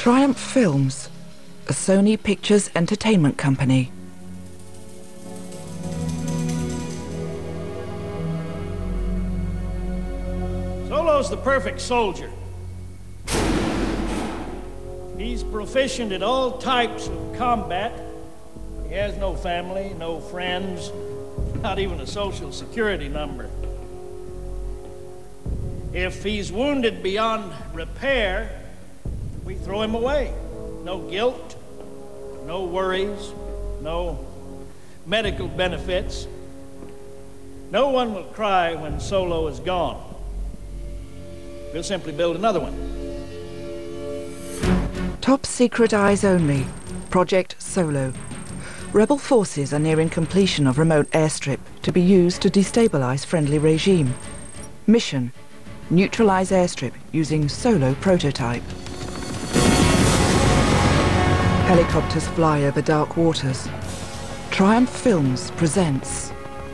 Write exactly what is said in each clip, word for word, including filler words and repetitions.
Triumph Films, a Sony Pictures entertainment company. Solo's the perfect soldier. He's proficient at all types of combat. He has no family, no friends, not even a social security number. If he's wounded beyond repair, we throw him away. No guilt, no worries, no medical benefits. No one will cry when Solo is gone. We'll simply build another one. Top secret eyes only. Project Solo. Rebel forces are nearing completion of remote airstrip to be used to destabilize friendly regime. Mission: neutralize airstrip using Solo prototype. Helicopters fly over dark waters. Triumph Films presents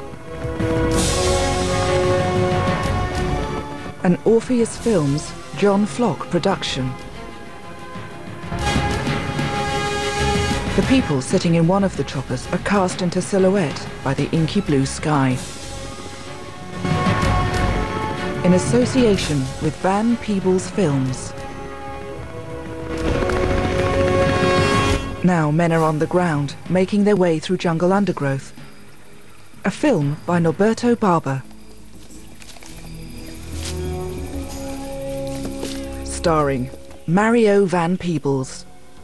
an Orpheus Films John Flock production. The people sitting in one of the choppers are cast into silhouette by the inky blue sky. In association with Van Peebles Films. Now men are on the ground, making their way through jungle undergrowth. A film by Norberto Barber. Starring Mario Van Peebles.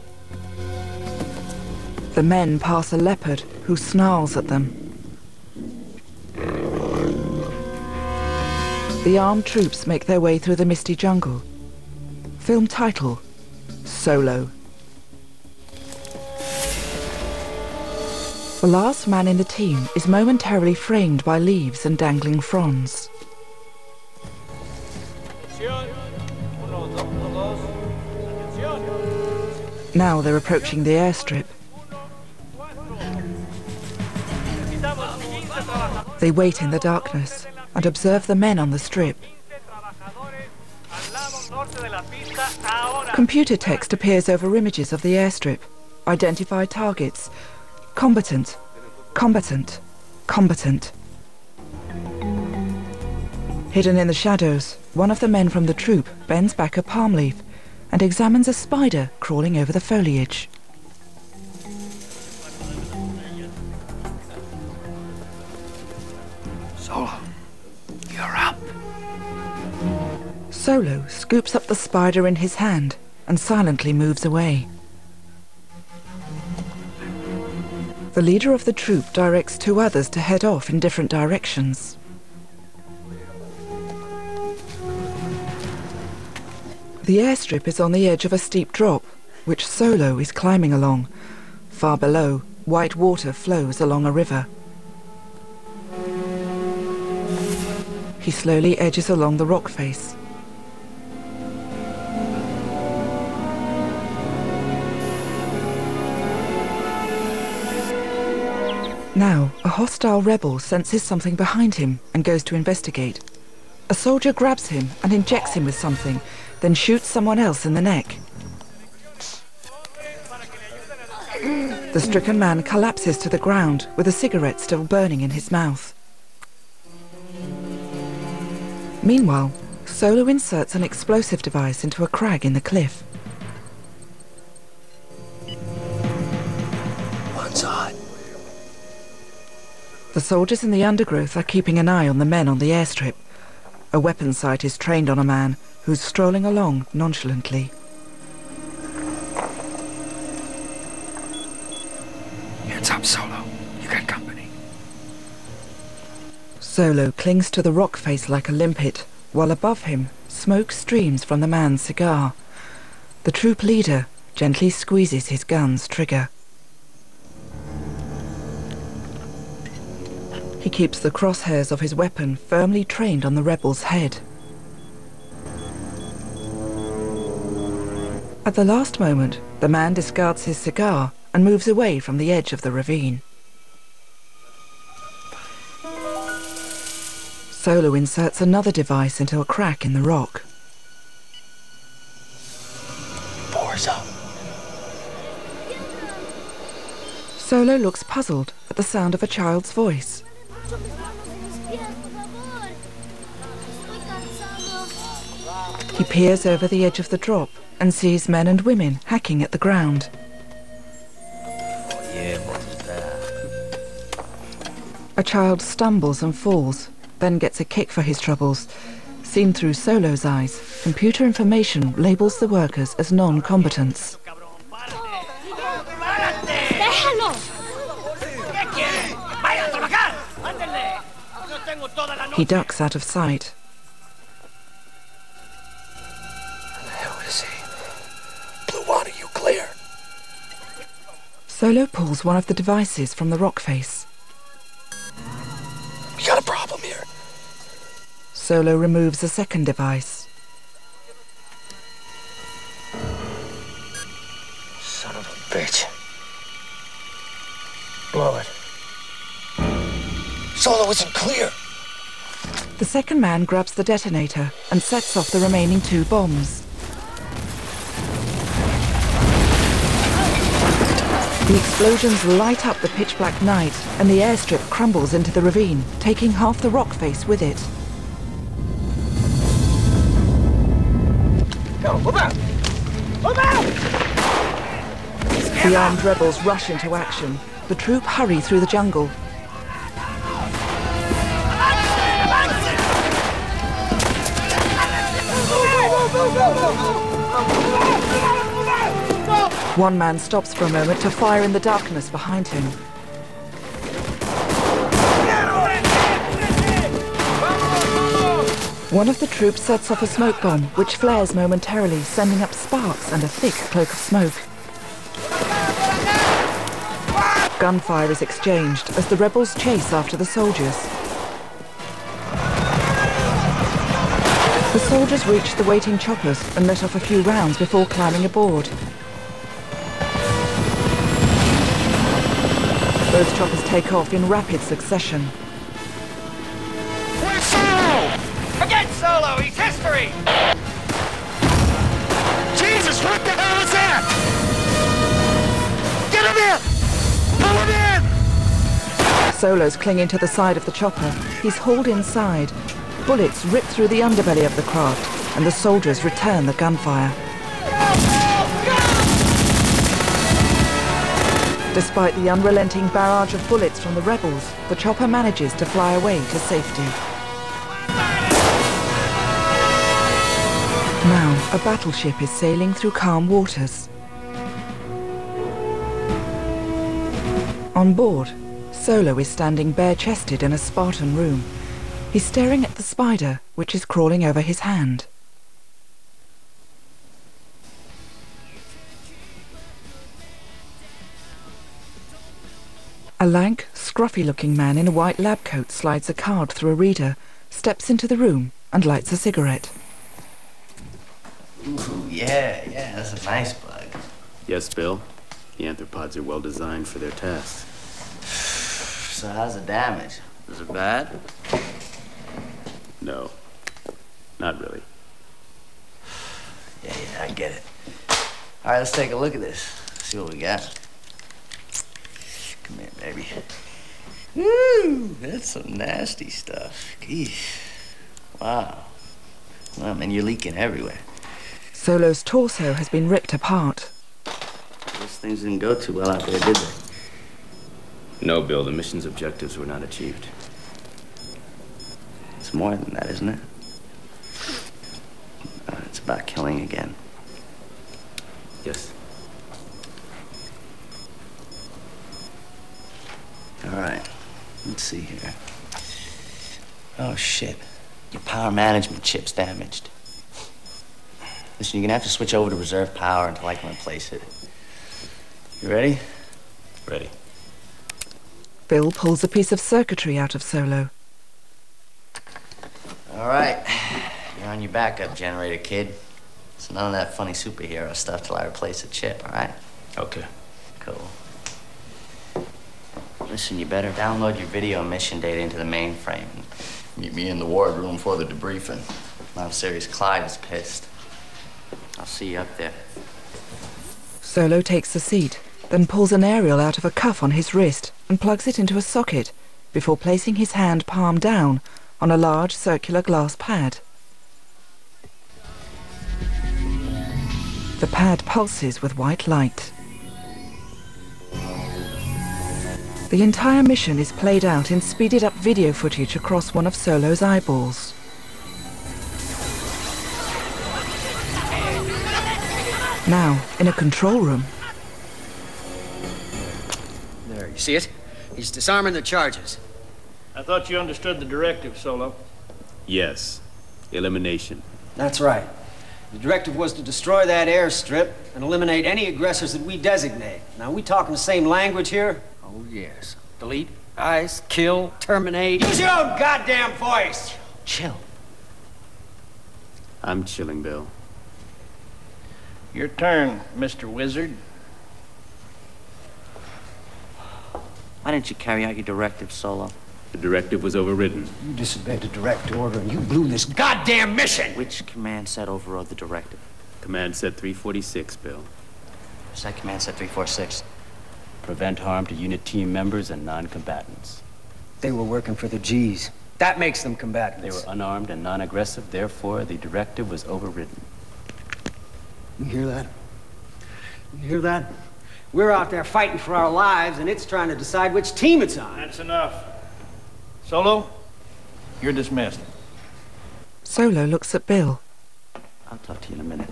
The men pass a leopard who snarls at them. The armed troops make their way through the misty jungle. Film title: Solo. The last man in the team is momentarily framed by leaves and dangling fronds. Now they're approaching the airstrip. They wait in the darkness and observe the men on the strip. Computer text appears over images of the airstrip. Identify targets. Combatant, combatant, combatant. Hidden in the shadows, one of the men from the troop bends back a palm leaf and examines a spider crawling over the foliage. Solo, you're up. Solo scoops up the spider in his hand and silently moves away. The leader of the troop directs two others to head off in different directions. The airstrip is on the edge of a steep drop, which Solo is climbing along. Far below, white water flows along a river. He slowly edges along the rock face. Now, a hostile rebel senses something behind him and goes to investigate. A soldier grabs him and injects him with something, then shoots someone else in the neck. The stricken man collapses to the ground with a cigarette still burning in his mouth. Meanwhile, Solo inserts an explosive device into a crag in the cliff. One's hot. The soldiers in the undergrowth are keeping an eye on the men on the airstrip. A weapon sight is trained on a man who's strolling along nonchalantly. Hands up, Solo. You got company. Solo clings to the rock face like a limpet, while above him, smoke streams from the man's cigar. The troop leader gently squeezes his gun's trigger. He keeps the crosshairs of his weapon firmly trained on the rebel's head. At the last moment, the man discards his cigar and moves away from the edge of the ravine. Solo inserts another device into a crack in the rock. Fours up. Solo looks puzzled at the sound of a child's voice. He peers over the edge of the drop and sees men and women hacking at the ground. A child stumbles and falls, then gets a kick for his troubles. Seen through Solo's eyes, computer information labels the workers as non-combatants. He ducks out of sight. Where the hell is he? Blue One, are you clear? Solo pulls one of the devices from the rock face. We got a problem here. Solo removes a second device. Son of a bitch. Blow it. Solo isn't clear. The second man grabs the detonator and sets off the remaining two bombs. The explosions light up the pitch-black night, and the airstrip crumbles into the ravine, taking half the rock face with it. Go, move out! Move out! The armed rebels rush into action. The troop hurry through the jungle. One man stops for a moment to fire in the darkness behind him. One of the troops sets off a smoke bomb, which flares momentarily, sending up sparks and a thick cloak of smoke. Gunfire is exchanged as the rebels chase after the soldiers. The soldiers reach the waiting choppers and let off a few rounds before climbing aboard. Both choppers take off in rapid succession. Where's Solo? Forget Solo, he's history! Jesus, what the hell is that? Get him in! Pull him in! Solo's clinging to the side of the chopper. He's hauled inside. Bullets rip through the underbelly of the craft, and the soldiers return the gunfire. Despite the unrelenting barrage of bullets from the rebels, the chopper manages to fly away to safety. Now, a battleship is sailing through calm waters. On board, Solo is standing bare-chested in a Spartan room. He's staring at the spider, which is crawling over his hand. A lank, scruffy-looking man in a white lab coat slides a card through a reader, steps into the room, and lights a cigarette. Ooh, yeah, yeah, that's a nice bug. Yes, Bill. The arthropods are well designed for their tasks. So how's the damage? Is it bad? No, not really. Yeah, yeah, I get it. All right, let's take a look at this. See what we got. Come here, baby. Woo! That's some nasty stuff. Geesh. Wow. Well, man, you're leaking everywhere. Solo's torso has been ripped apart. Those things didn't go too well out there, did they? No, Bill, the mission's objectives were not achieved. It's more than that, isn't it? Uh, it's about killing again. Yes. All right, let's see here. Oh, shit. Your power management chip's damaged. Listen, you're gonna have to switch over to reserve power until I can replace it. You ready? Ready. Bill pulls a piece of circuitry out of Solo. All right, you're on your backup generator, kid. So none of that funny superhero stuff till I replace the chip, all right? Okay. Cool. Listen, you better download your video mission data into the mainframe. Meet me in the ward room for the debriefing. I'm serious, Clyde is pissed. I'll see you up there. Solo takes a seat. then pulls an aerial out of a cuff on his wrist and plugs it into a socket before placing his hand palm down on a large circular glass pad. The pad pulses with white light. The entire mission is played out in speeded-up video footage across one of Solo's eyeballs. Now, in a control room. There, you see it? He's disarming the charges. I thought you understood the directive, Solo. Yes. Elimination. That's right. The directive was to destroy that airstrip and eliminate any aggressors that we designate. Now, we talking the same language here? Oh, yes. Delete, ice, kill, terminate. Use your own goddamn voice! Chill. I'm chilling, Bill. Your turn, Mister Wizard. Why didn't you carry out your directive, Solo? The directive was overridden. You disobeyed the direct order and you blew this goddamn mission! Which command set overrode the directive? Command set three forty-six, Bill. What's that command set three forty-six? Prevent harm to unit team members and non-combatants. They were working for the G's. That makes them combatants. They were unarmed and non-aggressive, therefore the directive was overridden. You hear that? You hear that? We're out there fighting for our lives, and it's trying to decide which team it's on. That's enough. Solo, you're dismissed. Solo looks at Bill. I'll talk to you in a minute.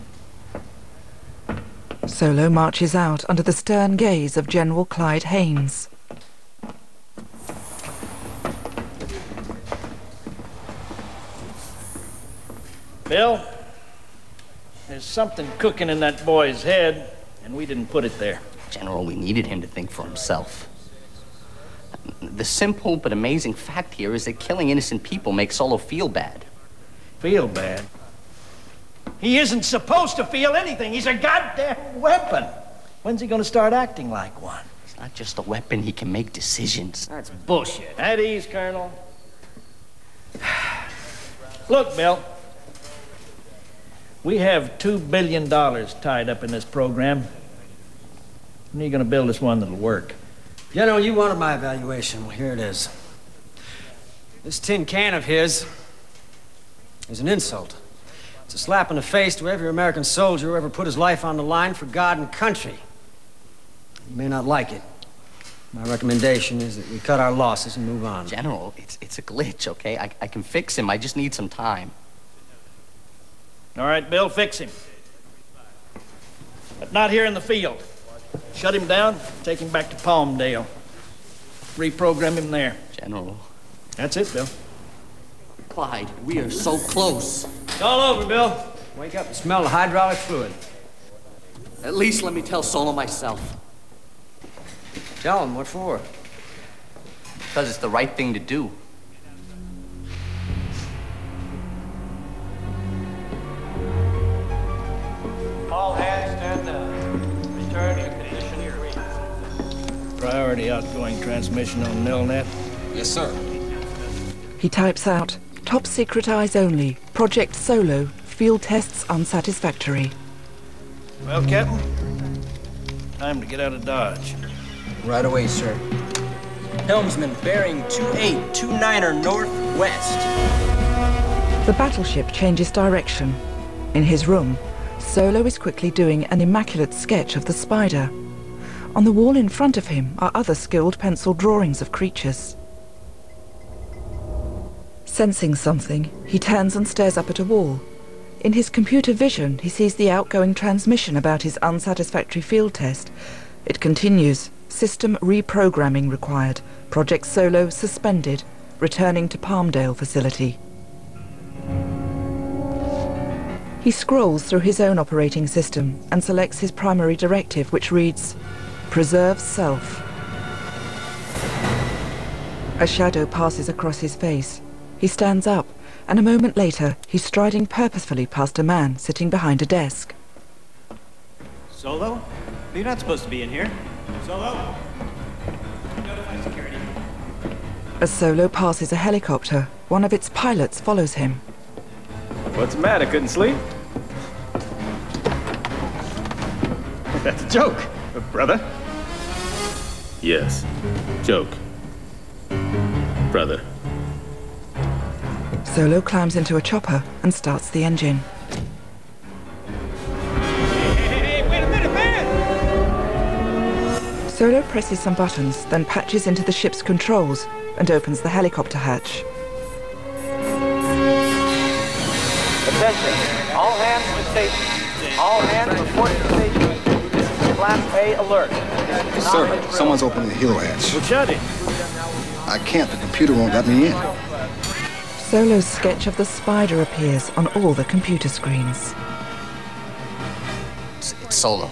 Solo marches out under the stern gaze of General Clyde Haynes. Bill, there's something cooking in that boy's head, and we didn't put it there. General, we needed him to think for himself. The simple but amazing fact here is that killing innocent people makes Solo feel bad. Feel bad? He isn't supposed to feel anything. He's a goddamn weapon. When's he gonna start acting like one? It's not just a weapon, he can make decisions. That's bullshit. At ease, Colonel. Look, Bill. We have two billion dollars tied up in this program. When are you gonna build us one that'll work? General, you wanted my evaluation. Well, here it is. This tin can of his is an insult. It's a slap in the face to every American soldier who ever put his life on the line for God and country. You may not like it. My recommendation is that we cut our losses and move on. General, it's, it's a glitch, okay? I, I can fix him. I just need some time. All right, Bill, fix him. But not here in the field. Shut him down, take him back to Palmdale. Reprogram him there. General. That's it, Bill. Clyde, we are so close. It's all over, Bill. Wake up and smell the hydraulic fluid. At least let me tell Solo myself. Tell him, what for? Because it's the right thing to do. All hands stand down. Return to condition three. Priority outgoing transmission on Nelnet. Yes, sir. He types out, top secret eyes only, Project Solo, field tests unsatisfactory. Well, Captain, time to get out of Dodge. Right away, sir. Helmsman bearing two eight two niner northwest. The battleship changes direction. In his room, Solo is quickly doing an immaculate sketch of the spider. On the wall in front of him are other skilled pencil drawings of creatures. Sensing something, he turns and stares up at a wall. In his computer vision, he sees the outgoing transmission about his unsatisfactory field test. It continues. System reprogramming required. Project Solo suspended. Returning to Palmdale facility. He scrolls through his own operating system and selects his primary directive, which reads, Preserve self. A shadow passes across his face. He stands up, and a moment later, he's striding purposefully past a man sitting behind a desk. Solo? You're not supposed to be in here. Solo? Notify security. As Solo passes a helicopter, one of its pilots follows him. What's the matter? Couldn't sleep? That's a joke, brother. Yes. Joke. Brother. Solo climbs into a chopper and starts the engine. Hey, wait a minute, man! Solo presses some buttons, then patches into the ship's controls and opens the helicopter hatch. Attention, all hands to station. All hands report to station. Class A alert. Sir, someone's opening the helo hatch. Well, shut it. I can't. The computer won't let me in. Solo's sketch of the spider appears on all the computer screens. It's, it's Solo.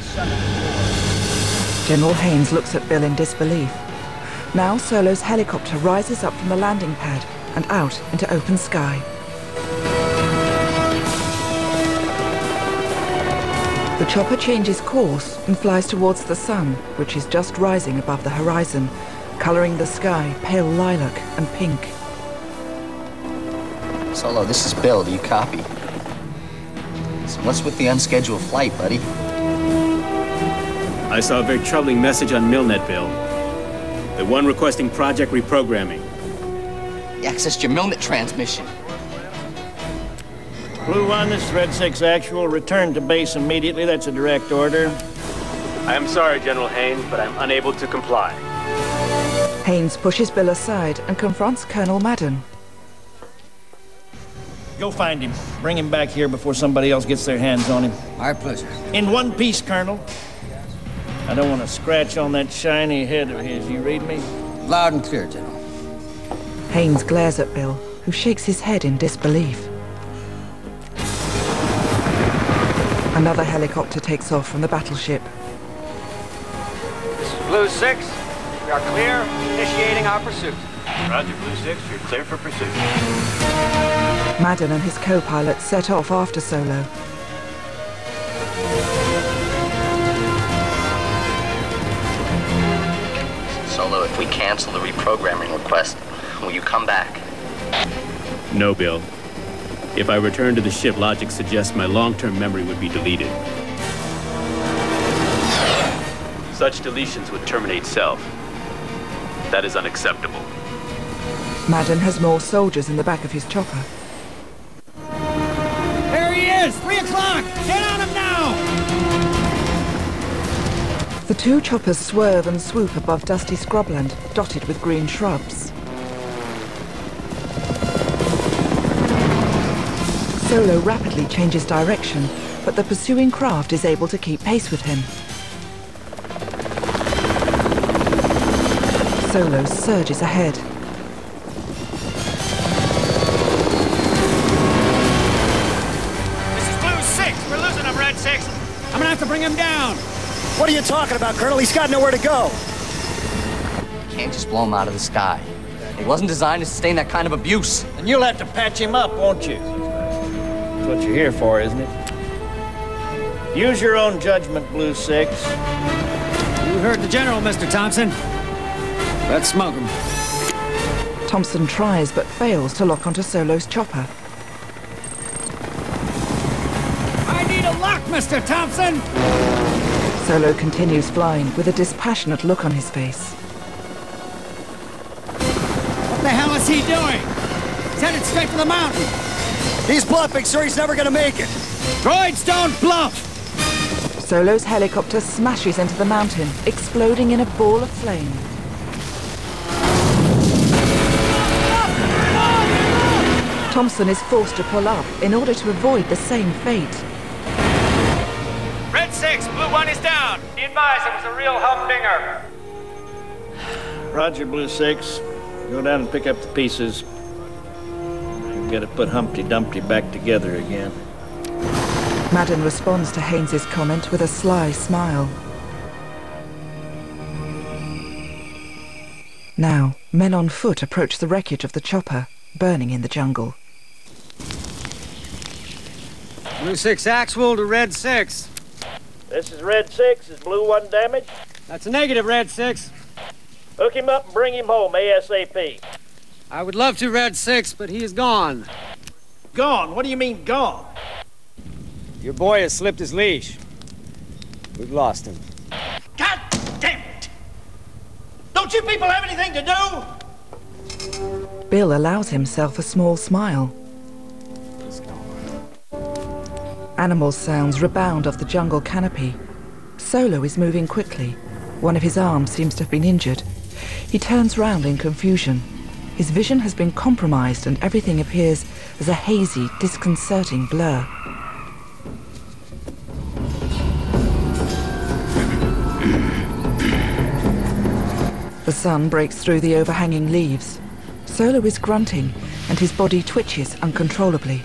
General Haynes looks at Bill in disbelief. Now Solo's helicopter rises up from the landing pad and out into open sky. The chopper changes course and flies towards the sun, which is just rising above the horizon, coloring the sky pale lilac and pink. Solo, this is Bill. Do you copy? So what's with the unscheduled flight, buddy? I saw a very troubling message on Milnet, Bill. The one requesting project reprogramming. You accessed your Milnet transmission. Blue One, this is Red Six Actual. Return to base immediately. That's a direct order. I am sorry, General Haynes, but I'm unable to comply. Haynes pushes Bill aside and confronts Colonel Madden. Go find him. Bring him back here before somebody else gets their hands on him. My pleasure. In one piece, Colonel. I don't want to scratch on that shiny head of his. You read me? Loud and clear, General. Haynes glares at Bill, who shakes his head in disbelief. Another helicopter takes off from the battleship. This is Blue Six. We are clear. Initiating our pursuit. Roger, Blue Six. You're clear for pursuit. Madden and his co-pilot set off after Solo. Solo, if we cancel the reprogramming request, will you come back? No, Bill. If I return to the ship, logic suggests my long-term memory would be deleted. Such deletions would terminate self. That is unacceptable. Madden has more soldiers in the back of his chopper. There he is! Three o'clock! Get on him now! The two choppers swerve and swoop above dusty scrubland, dotted with green shrubs. Solo rapidly changes direction, but the pursuing craft is able to keep pace with him. Solo surges ahead. This is Blue Six! We're losing him, Red Six! I'm gonna have to bring him down! What are you talking about, Colonel? He's got nowhere to go. You can't just blow him out of the sky. He wasn't designed to sustain that kind of abuse. And you'll have to patch him up, won't you? That's what you're here for, isn't it? Use your own judgment, Blue Six. You heard the General, Mister Thompson. Let's smoke him. Thompson tries but fails to lock onto Solo's chopper. I need a lock, Mister Thompson! Solo continues flying with a dispassionate look on his face. What the hell is he doing? He's headed straight for the mountain. He's bluffing, sir. He's never gonna make it. Droids don't bluff! Solo's helicopter smashes into the mountain, exploding in a ball of flame. Thompson is forced to pull up in order to avoid the same fate. Red Six, Blue One is down. Be advised, it was a real humdinger. Roger, Blue Six. Go down and pick up the pieces. We've got to put Humpty Dumpty back together again. Madden responds to Haynes's comment with a sly smile. Now, men on foot approach the wreckage of the chopper, burning in the jungle. Blue Six Actual to Red Six. This is Red Six. Is Blue One damaged? That's a negative, Red Six. Hook him up and bring him home ASAP. I would love to, Red Six, but he is gone. Gone? What do you mean, gone? Your boy has slipped his leash. We've lost him. God damn it! Don't you people have anything to do? Bill allows himself a small smile. Animal sounds rebound off the jungle canopy. Solo is moving quickly. One of his arms seems to have been injured. He turns round in confusion. His vision has been compromised and everything appears as a hazy, disconcerting blur. The sun breaks through the overhanging leaves. Solo is grunting, and his body twitches uncontrollably.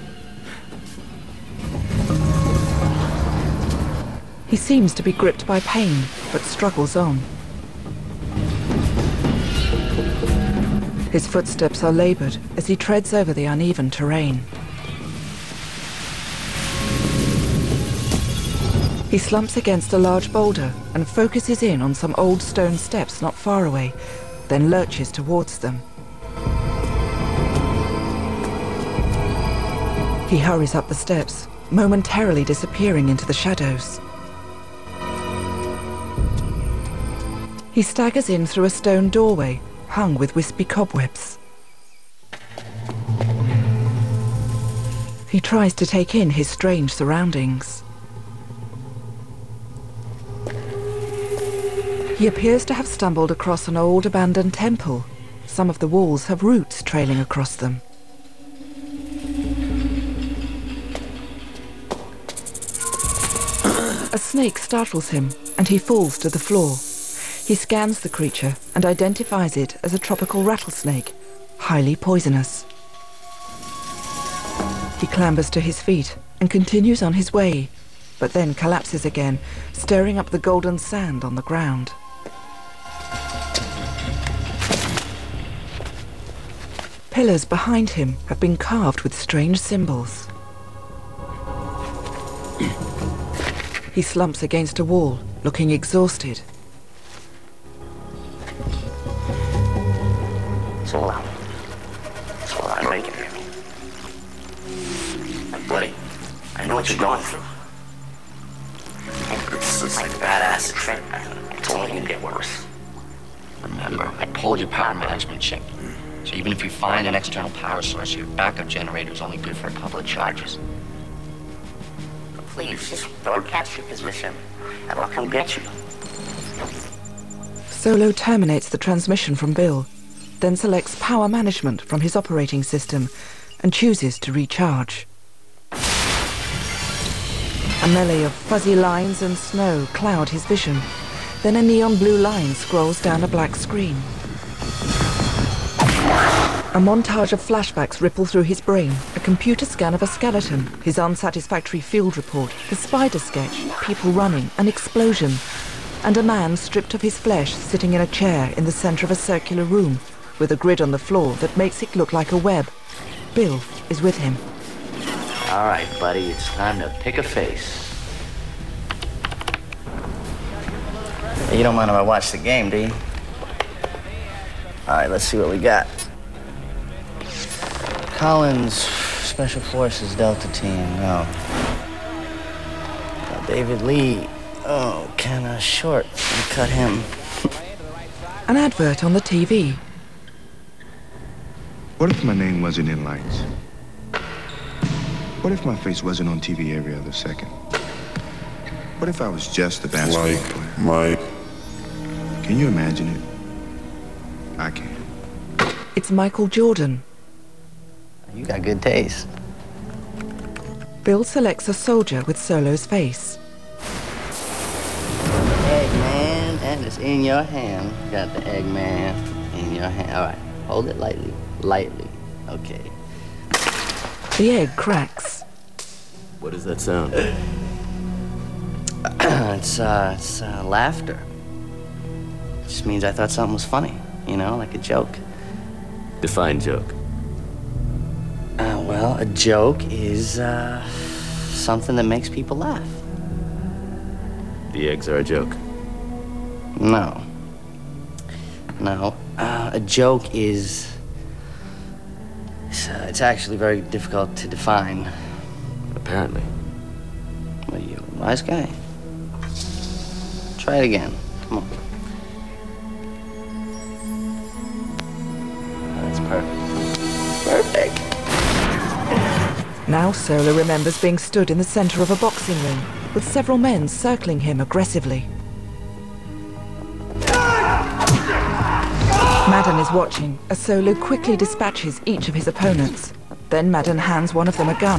He seems to be gripped by pain, but struggles on. His footsteps are labored as he treads over the uneven terrain. He slumps against a large boulder and focuses in on some old stone steps not far away, then lurches towards them. He hurries up the steps, momentarily disappearing into the shadows. He staggers in through a stone doorway, hung with wispy cobwebs. He tries to take in his strange surroundings. He appears to have stumbled across an old abandoned temple. Some of the walls have roots trailing across them. A snake startles him, and he falls to the floor. He scans the creature and identifies it as a tropical rattlesnake, highly poisonous. He clambers to his feet and continues on his way, but then collapses again, stirring up the golden sand on the ground. Pillars behind him have been carved with strange symbols. He slumps against a wall, looking exhausted. Solo. Solo, I'm making it. Buddy, I know what you're going through. This is like a bad acid trip. It's only gonna get worse. Remember, I pulled your power management chip. So even if you find an external power source, your backup generator is only good for a couple of charges. Please, just don't catch your position, and I'll come get you. Solo terminates the transmission from Bill, then selects power management from his operating system and chooses to recharge. A melee of fuzzy lines and snow cloud his vision. Then a neon blue line scrolls down a black screen. A montage of flashbacks ripple through his brain, a computer scan of a skeleton, his unsatisfactory field report, the spider sketch, people running, an explosion, and a man stripped of his flesh sitting in a chair in the center of a circular room with a grid on the floor that makes it look like a web. Bill is with him. All right, buddy, it's time to pick a face. Hey, you don't mind if I watch the game, do you? All right, let's see what we got. Collins, Special Forces, Delta Team, no. Uh, David Lee, oh, kinda short. We cut him. An advert on the T V. What if my name wasn't in lights? What if my face wasn't on T V every other second? What if I was just a basketball Mike, player? Mike. Can you imagine it? I can. It's Michael Jordan. You got good taste. Bill selects a soldier with Solo's face. Eggman, and it's in your hand. You got the Eggman in your hand. All right, hold it lightly, lightly. Okay. The egg cracks. What does that sound? it's, uh, it's, uh, laughter. It just means I thought something was funny, you know, like a joke. Define joke. Uh, well, a joke is, uh, something that makes people laugh. The eggs are a joke. No. No. Uh, a joke is... It's, uh, it's actually very difficult to define. Apparently. What are you, a wise guy? Try it again. Come on. Now Solo remembers being stood in the center of a boxing ring, with several men circling him aggressively. Madden is watching as Solo quickly dispatches each of his opponents. Then Madden hands one of them a gun.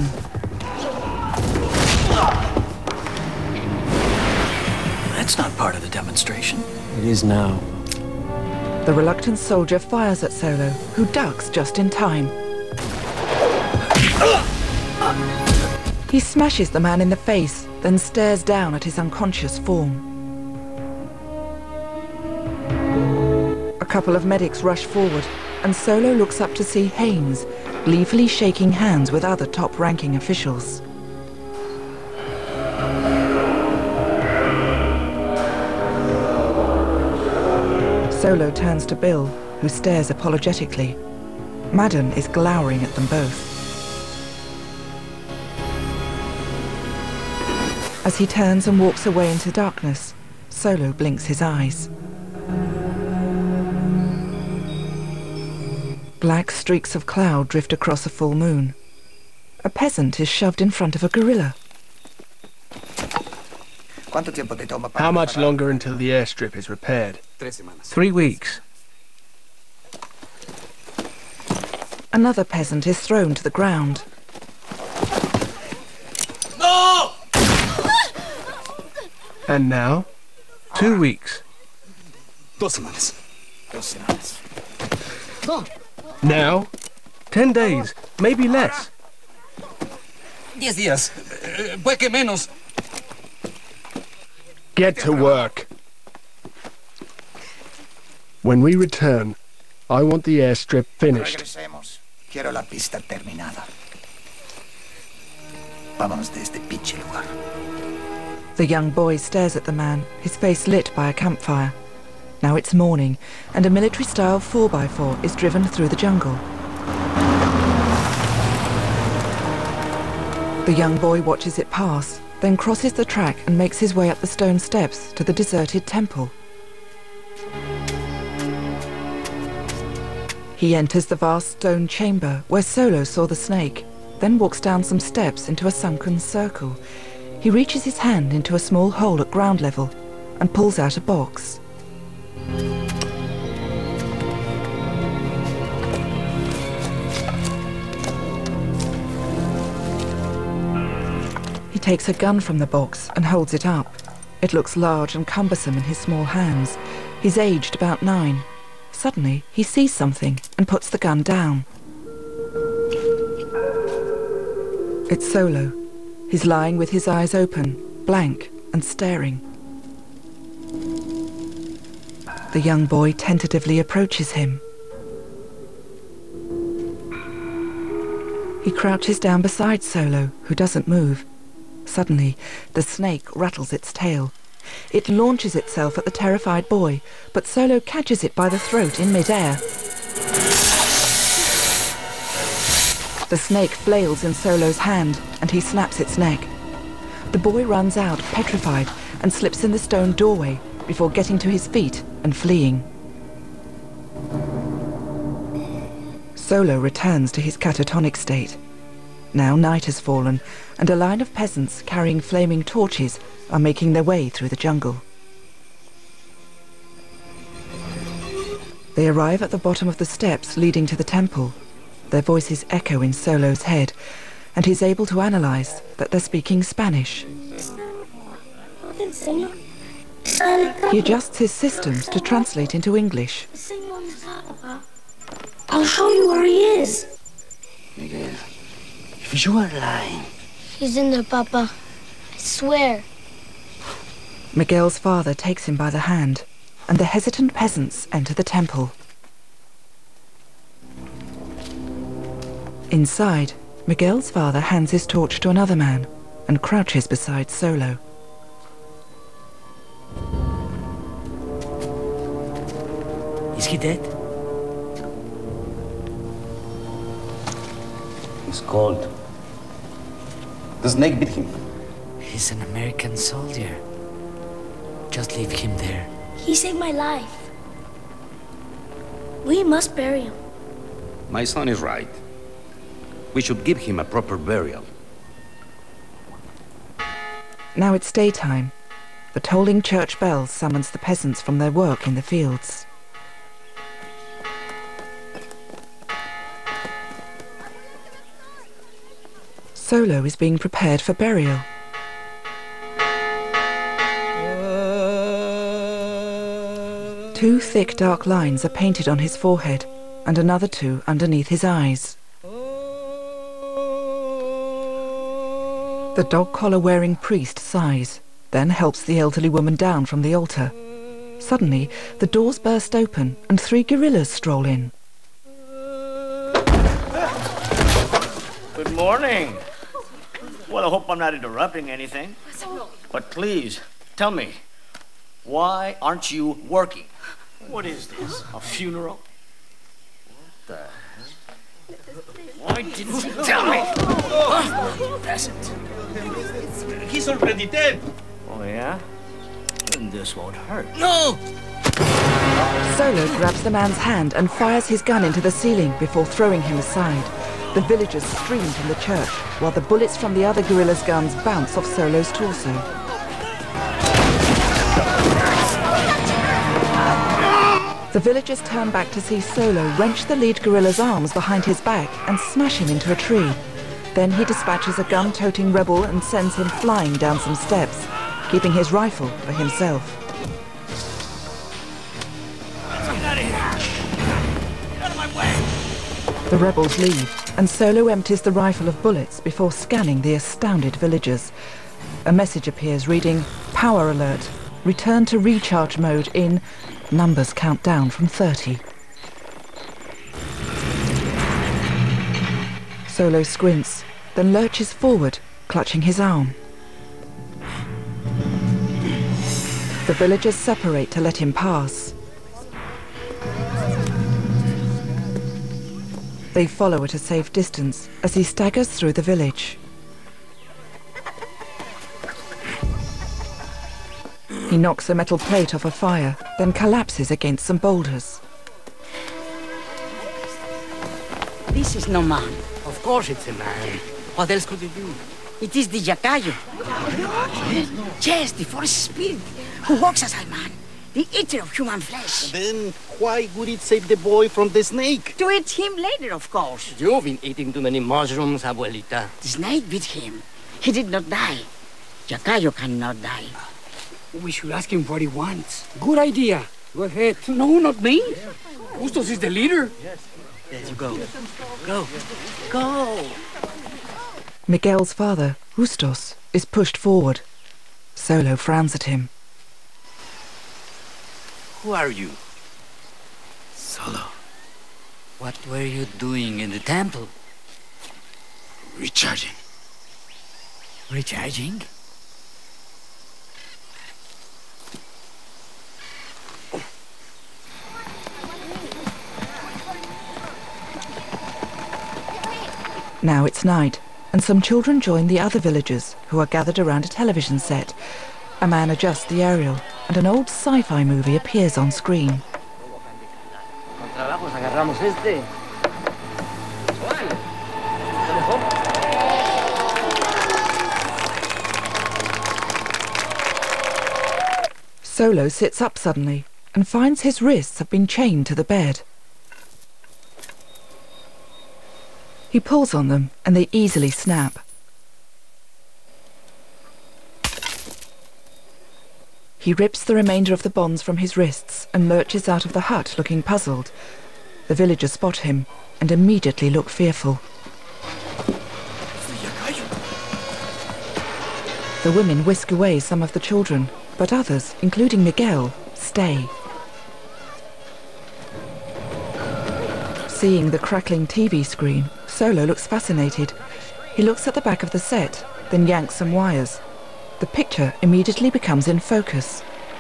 That's not part of the demonstration. It is now. The reluctant soldier fires at Solo, who ducks just in time. He smashes the man in the face, then stares down at his unconscious form. A couple of medics rush forward, and Solo looks up to see Haynes gleefully shaking hands with other top-ranking officials. Solo turns to Bill, who stares apologetically. Madden is glowering at them both. As he turns and walks away into darkness, Solo blinks his eyes. Black streaks of cloud drift across a full moon. A peasant is shoved in front of a gorilla. How much longer until the airstrip is repaired? Three weeks. Another peasant is thrown to the ground. No! And now? Two weeks. Dos semanas. Dos semanas. Now? Ten days, maybe less. Diez días. Puede que menos. Get to work. When we return, I want the airstrip finished. Quiero la pista terminada. Vámonos de este pinche lugar. The young boy stares at the man, his face lit by a campfire. Now it's morning, and a military-style four by four is driven through the jungle. The young boy watches it pass, then crosses the track and makes his way up the stone steps to the deserted temple. He enters the vast stone chamber where Solo saw the snake, then walks down some steps into a sunken circle. He reaches his hand into a small hole at ground level and pulls out a box. He takes a gun from the box and holds it up. It looks large and cumbersome in his small hands. He's aged about nine. Suddenly, he sees something and puts the gun down. It's Solo. He's lying with his eyes open, blank and staring. The young boy tentatively approaches him. He crouches down beside Solo, who doesn't move. Suddenly, the snake rattles its tail. It launches itself at the terrified boy, but Solo catches it by the throat in midair. The snake flails in Solo's hand, and he snaps its neck. The boy runs out, petrified, and slips in the stone doorway before getting to his feet and fleeing. Solo returns to his catatonic state. Now night has fallen, and a line of peasants carrying flaming torches are making their way through the jungle. They arrive at the bottom of the steps leading to the temple. Their voices echo in Solo's head, and he's able to analyze that they're speaking Spanish. He adjusts his systems to translate into English. I'll show you where he is. Miguel, if you are lying... He's in there, Papa. I swear. Miguel's father takes him by the hand, and the hesitant peasants enter the temple. Inside, Miguel's father hands his torch to another man and crouches beside Solo. Is he dead? He's cold. The snake bit him. He's an American soldier. Just leave him there. He saved my life. We must bury him. My son is right. We should give him a proper burial. Now it's daytime. The tolling church bells summons the peasants from their work in the fields. Solo is being prepared for burial. Two thick dark lines are painted on his forehead, and another two underneath his eyes. The dog collar-wearing priest sighs, then helps the elderly woman down from the altar. Suddenly, the doors burst open and three guerrillas stroll in. Good morning. Well, I hope I'm not interrupting anything. But please, tell me, why aren't you working? What is this, a funeral? What the hell? Why didn't you tell me? Huh? Peasant. He's already dead. Oh, yeah? Then this won't hurt. No! Solo grabs the man's hand and fires his gun into the ceiling before throwing him aside. The villagers stream from the church, while the bullets from the other guerrillas' guns bounce off Solo's torso. The villagers turn back to see Solo wrench the lead guerrilla's arms behind his back and smash him into a tree. Then he dispatches a gun-toting rebel and sends him flying down some steps, keeping his rifle for himself. Get out of here! Get out of my way! The rebels leave, and Solo empties the rifle of bullets before scanning the astounded villagers. A message appears reading, "Power alert. Return to recharge mode in..." Numbers count down from thirty. Solo squints, then lurches forward, clutching his arm. The villagers separate to let him pass. They follow at a safe distance as he staggers through the village. He knocks a metal plate off a fire, then collapses against some boulders. This is no man. Of course it's a man. What else could it be? It is the Yacayo. Yes, the forest spirit who walks as a man, the eater of human flesh. Then why would it save the boy from the snake? To eat him later, of course. You've been eating too many mushrooms, abuelita. The snake bit him. He did not die. Yacayo cannot die. We should ask him what he wants. Good idea. Go ahead. No, not me. Justos is the leader. Yes. Yes, you go. Go. Go. Miguel's father, Justos, is pushed forward. Solo frowns at him. Who are you? Solo. What were you doing in the temple? Recharging. Recharging? Now it's night, and some children join the other villagers who are gathered around a television set. A man adjusts the aerial, and an old sci-fi movie appears on screen. Solo sits up suddenly and finds his wrists have been chained to the bed. He pulls on them, and they easily snap. He rips the remainder of the bonds from his wrists and lurches out of the hut looking puzzled. The villagers spot him and immediately look fearful. The women whisk away some of the children, but others, including Miguel, stay. Seeing the crackling T V screen, Solo looks fascinated. He looks at the back of the set, then yanks some wires. The picture immediately becomes in focus.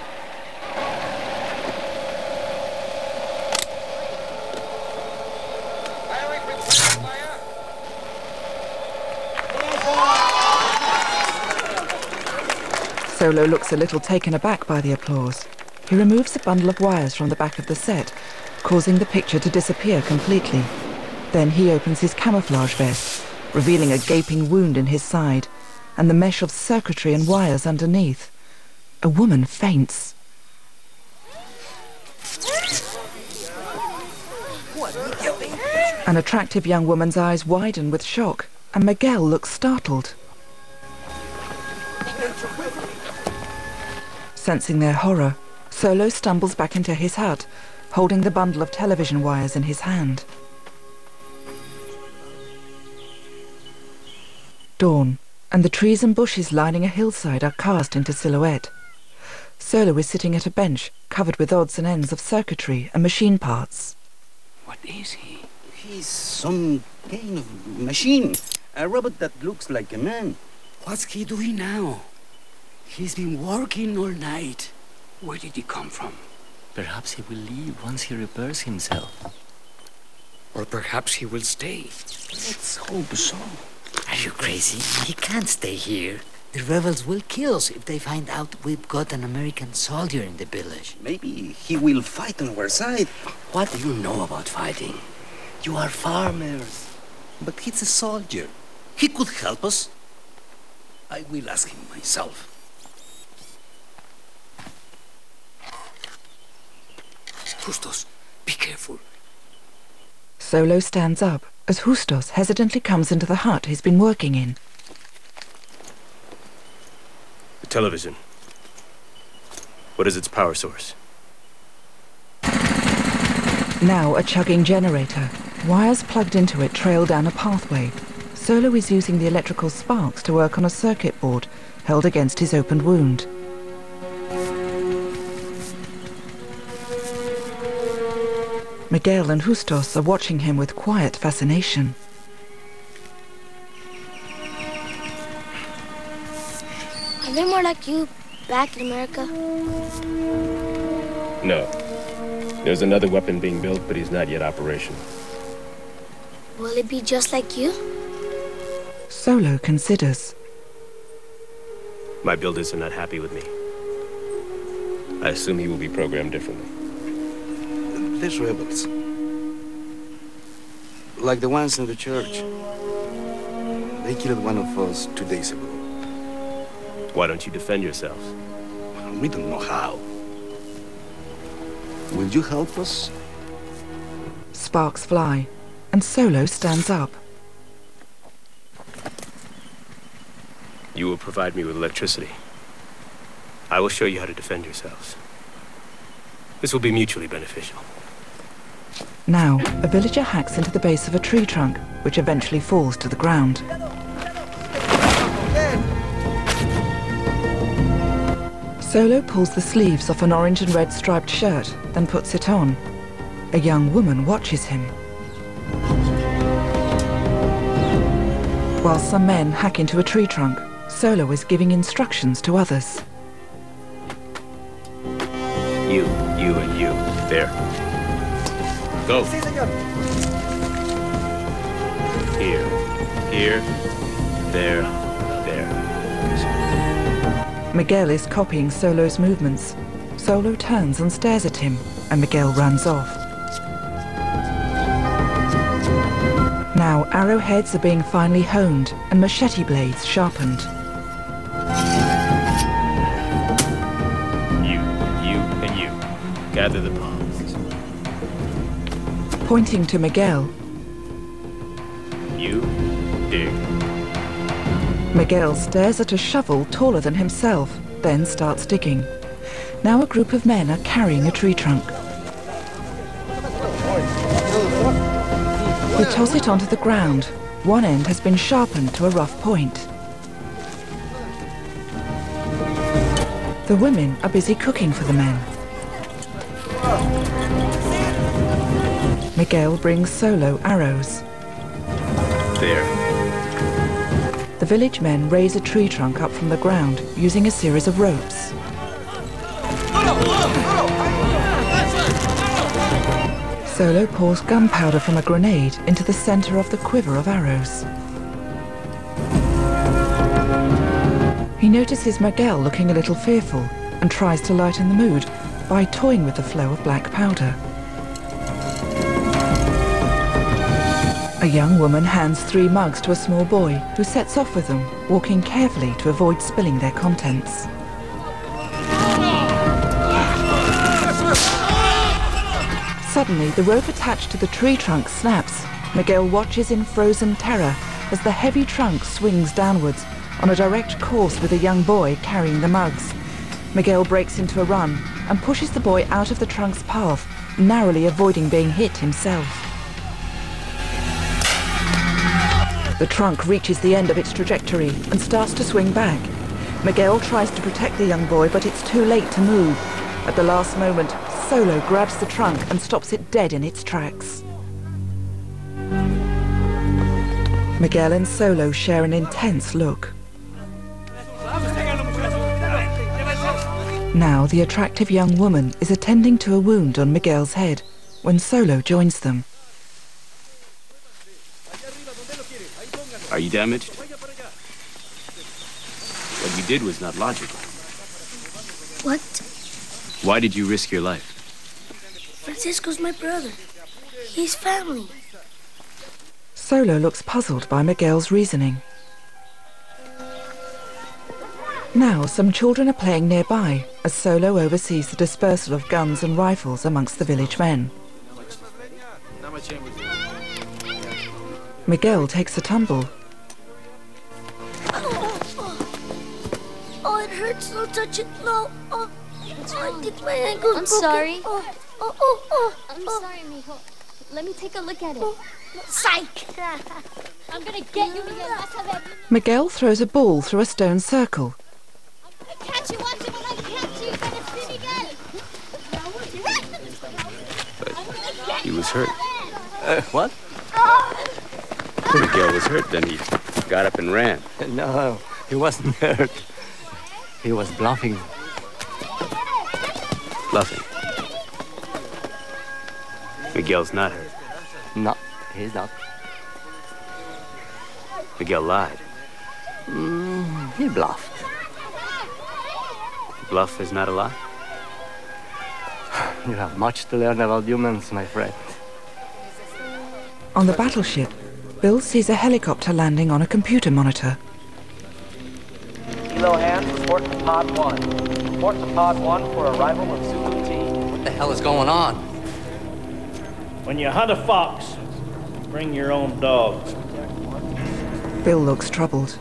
Solo looks a little taken aback by the applause. He removes a bundle of wires from the back of the set, causing the picture to disappear completely. Then he opens his camouflage vest, revealing a gaping wound in his side and the mesh of circuitry and wires underneath. A woman faints. An attractive young woman's eyes widen with shock, and Miguel looks startled. Sensing their horror, Solo stumbles back into his hut, holding the bundle of television wires in his hand. Dawn, and the trees and bushes lining a hillside are cast into silhouette. Solo is sitting at a bench, covered with odds and ends of circuitry and machine parts. What is he? He's some kind of machine. A robot that looks like a man. What's he doing now? He's been working all night. Where did he come from? Perhaps he will leave once he repairs himself. Or perhaps he will stay. Let's hope so. Are you crazy? He can't stay here. The rebels will kill us if they find out we've got an American soldier in the village. Maybe he will fight on our side. What do you know about fighting? You are farmers. But he's a soldier. He could help us. I will ask him myself. Justos, be careful. Solo stands up as Justos hesitantly comes into the hut he's been working in. The television. What is its power source? Now a chugging generator. Wires plugged into it trail down a pathway. Solo is using the electrical sparks to work on a circuit board held against his opened wound. Miguel and Justos are watching him with quiet fascination. Are there more like you back in America? No. There's another weapon being built, but he's not yet operational. Will it be just like you? Solo considers. My builders are not happy with me. I assume he will be programmed differently. These rebels, like the ones in the church, they killed one of us two days ago. Why don't you defend yourselves? We don't know how. Will you help us? Sparks fly, and Solo stands up. You will provide me with electricity. I will show you how to defend yourselves. This will be mutually beneficial. Now, a villager hacks into the base of a tree trunk, which eventually falls to the ground. Solo pulls the sleeves off an orange and red striped shirt, then puts it on. A young woman watches him. While some men hack into a tree trunk, Solo is giving instructions to others. You, you, and you. There. Go. Here, here, there, there. Miguel is copying Solo's movements. Solo turns and stares at him, and Miguel runs off. Now arrowheads are being finely honed and machete blades sharpened. You, you, and you. Gather the palms. Pointing to Miguel. You, dig. Miguel stares at a shovel taller than himself, then starts digging. Now a group of men are carrying a tree trunk. They toss it onto the ground. One end has been sharpened to a rough point. The women are busy cooking for the men. Miguel brings Solo arrows. There. The village men raise a tree trunk up from the ground using a series of ropes. Solo pours gunpowder from a grenade into the center of the quiver of arrows. He notices Miguel looking a little fearful and tries to lighten the mood by toying with the flow of black powder. A young woman hands three mugs to a small boy who sets off with them, walking carefully to avoid spilling their contents. Suddenly, the rope attached to the tree trunk snaps. Miguel watches in frozen terror as the heavy trunk swings downwards on a direct course with a young boy carrying the mugs. Miguel breaks into a run and pushes the boy out of the trunk's path, narrowly avoiding being hit himself. The trunk reaches the end of its trajectory and starts to swing back. Miguel tries to protect the young boy, but it's too late to move. At the last moment, Solo grabs the trunk and stops it dead in its tracks. Miguel and Solo share an intense look. Now, the attractive young woman is attending to a wound on Miguel's head when Solo joins them. Are you damaged? What you did was not logical. What? Why did you risk your life? Francisco's my brother. He's family. Solo looks puzzled by Miguel's reasoning. Now, some children are playing nearby as Solo oversees the dispersal of guns and rifles amongst the village men. Miguel takes a tumble. Oh, oh. Oh, it hurts. Don't touch it. No. Oh, oh I think my ankle's I'm broken. sorry. Oh, oh, oh, oh. I'm oh. sorry, mijo. Let me take a look at it. Oh. Psych! I'm gonna get you, Miguel. Vas a ver. Miguel throws a ball through a stone circle. I catch you. Watch it when I catch you. You're gonna see Miguel. But he was hurt. Uh, what? Miguel was hurt, then he got up and ran. No, he wasn't hurt. He was bluffing. Bluffing? Miguel's not hurt. No, he's not. Miguel lied. Mm, he bluffed. Bluff is not a lie? You have much to learn about humans, my friend. On the battleship, Bill sees a helicopter landing on a computer monitor. Kilo hands, report to Pod one. Report to Pod one for arrival of Zulu team. What the hell is going on? When you hunt a fox, bring your own dog. Bill looks troubled.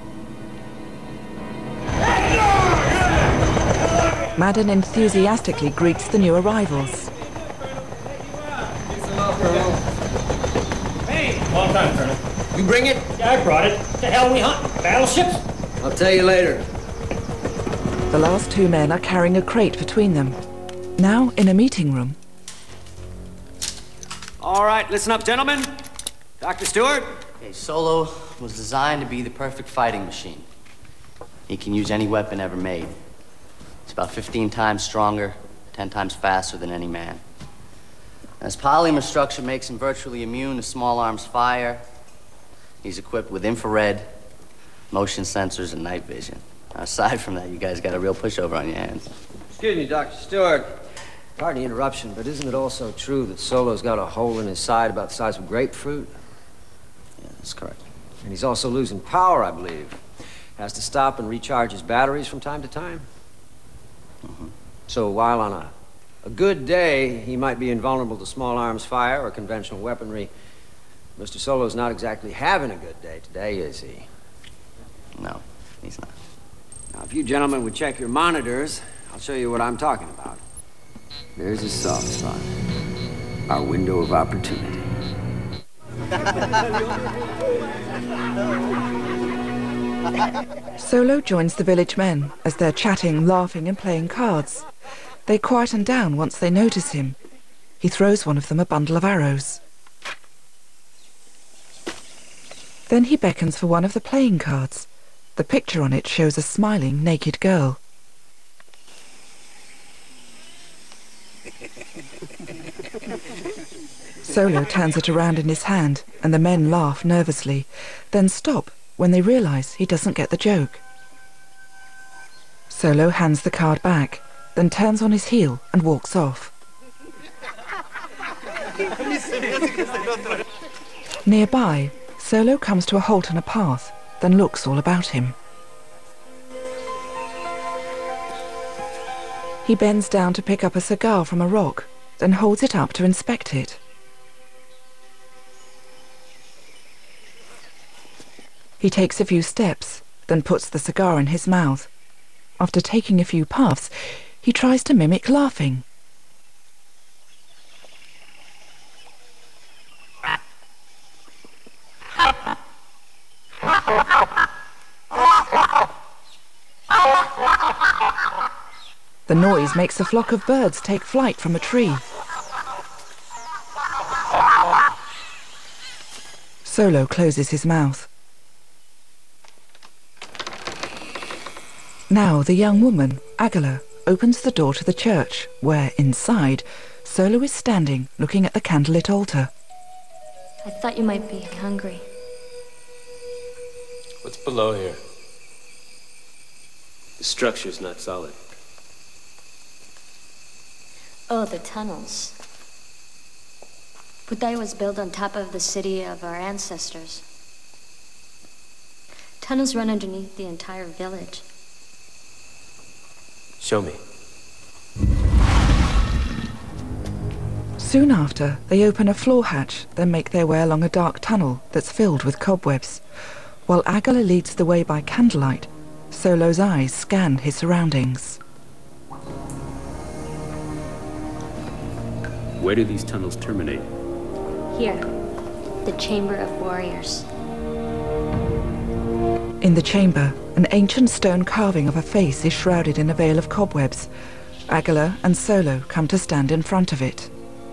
Madden enthusiastically greets the new arrivals. Hey, long time, Colonel. You bring it? Yeah, I brought it. What the hell we hunt? Battleships? I'll tell you later. The last two men are carrying a crate between them. Now in a meeting room. All right, listen up, gentlemen. Doctor Stewart? Okay, Solo was designed to be the perfect fighting machine. He can use any weapon ever made. He's about fifteen times stronger, ten times faster than any man. His polymer structure makes him virtually immune to small arms fire. He's equipped with infrared, motion sensors, and night vision. Now, aside from that, you guys got a real pushover on your hands. Excuse me, Doctor Stewart. Pardon the interruption, but isn't it also true that Solo's got a hole in his side about the size of grapefruit? Yeah, that's correct. And he's also losing power, I believe. Has to stop and recharge his batteries from time to time. Mm-hmm. So while on a, a good day, he might be invulnerable to small arms fire or conventional weaponry, Mister Solo's not exactly having a good day today, is he? No, he's not. Now, if you gentlemen would check your monitors, I'll show you what I'm talking about. There's his soft spot. Our window of opportunity. Solo joins the village men as they're chatting, laughing and playing cards. They quieten down once they notice him. He throws one of them a bundle of arrows. Then he beckons for one of the playing cards. The picture on it shows a smiling, naked girl. Solo turns it around in his hand, and the men laugh nervously, then stop when they realize he doesn't get the joke. Solo hands the card back, then turns on his heel and walks off. Nearby, Solo comes to a halt on a path, then looks all about him. He bends down to pick up a cigar from a rock, then holds it up to inspect it. He takes a few steps, then puts the cigar in his mouth. After taking a few puffs, he tries to mimic laughing. The noise makes a flock of birds take flight from a tree. Solo closes his mouth. Now the young woman, Agala, opens the door to the church, where, inside, Solo is standing, looking at the candlelit altar. I thought you might be hungry. What's below here? The structure's not solid. Oh, the tunnels. Putai was built on top of the city of our ancestors. Tunnels run underneath the entire village. Show me. Soon after, they open a floor hatch, then make their way along a dark tunnel that's filled with cobwebs. While Agala leads the way by candlelight, Solo's eyes scan his surroundings. Where do these tunnels terminate? Here, the Chamber of Warriors. In the chamber, an ancient stone carving of a face is shrouded in a veil of cobwebs. Agala and Solo come to stand in front of it.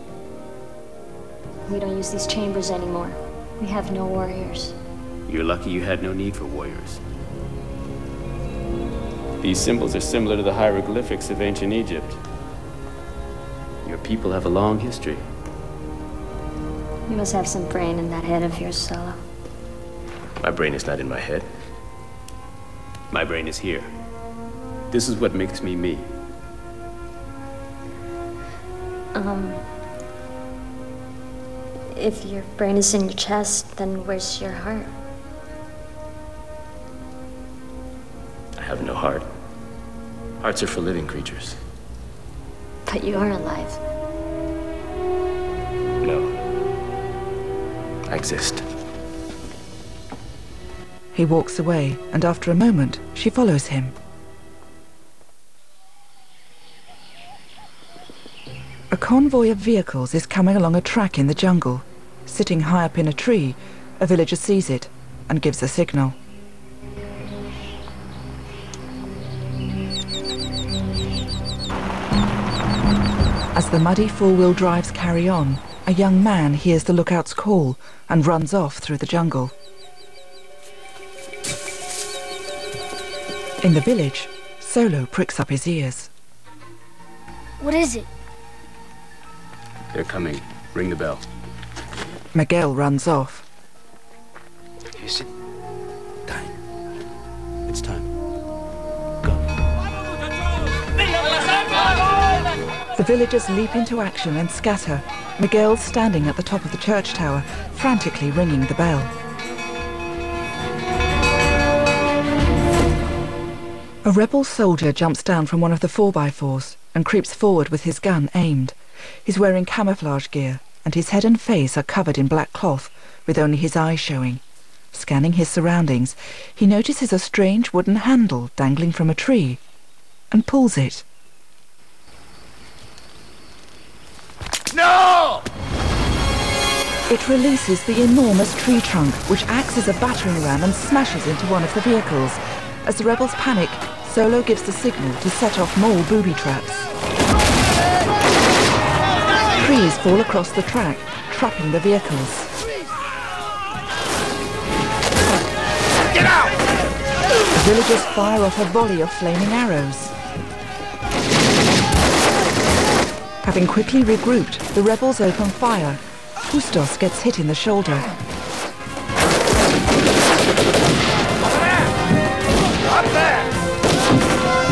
We don't use these chambers anymore. We have no warriors. You're lucky you had no need for warriors. These symbols are similar to the hieroglyphics of ancient Egypt. Your people have a long history. You must have some brain in that head of yours, Solo. My brain is not in my head. My brain is here. This is what makes me me. Um... If your brain is in your chest, then where's your heart? I have no heart. Hearts are for living creatures. But you are alive. No. I exist. He walks away, and after a moment, she follows him. A convoy of vehicles is coming along a track in the jungle. Sitting high up in a tree, a villager sees it and gives a signal. As the muddy four-wheel drives carry on, a young man hears the lookout's call and runs off through the jungle. In the village, Solo pricks up his ears. What is it? They're coming. Ring the bell. Miguel runs off. Is it time? It's time. The villagers leap into action and scatter. Miguel's standing at the top of the church tower, frantically ringing the bell. A rebel soldier jumps down from one of the four by fours and creeps forward with his gun aimed. He's wearing camouflage gear, and his head and face are covered in black cloth, with only his eyes showing. Scanning his surroundings, he notices a strange wooden handle dangling from a tree, and pulls it. No! It releases the enormous tree trunk, which acts as a battering ram and smashes into one of the vehicles. As the rebels panic, Solo gives the signal to set off more booby traps. Trees fall across the track, trapping the vehicles. Get out! The villagers fire off a volley of flaming arrows. Having quickly regrouped, the rebels open fire. Justos gets hit in the shoulder.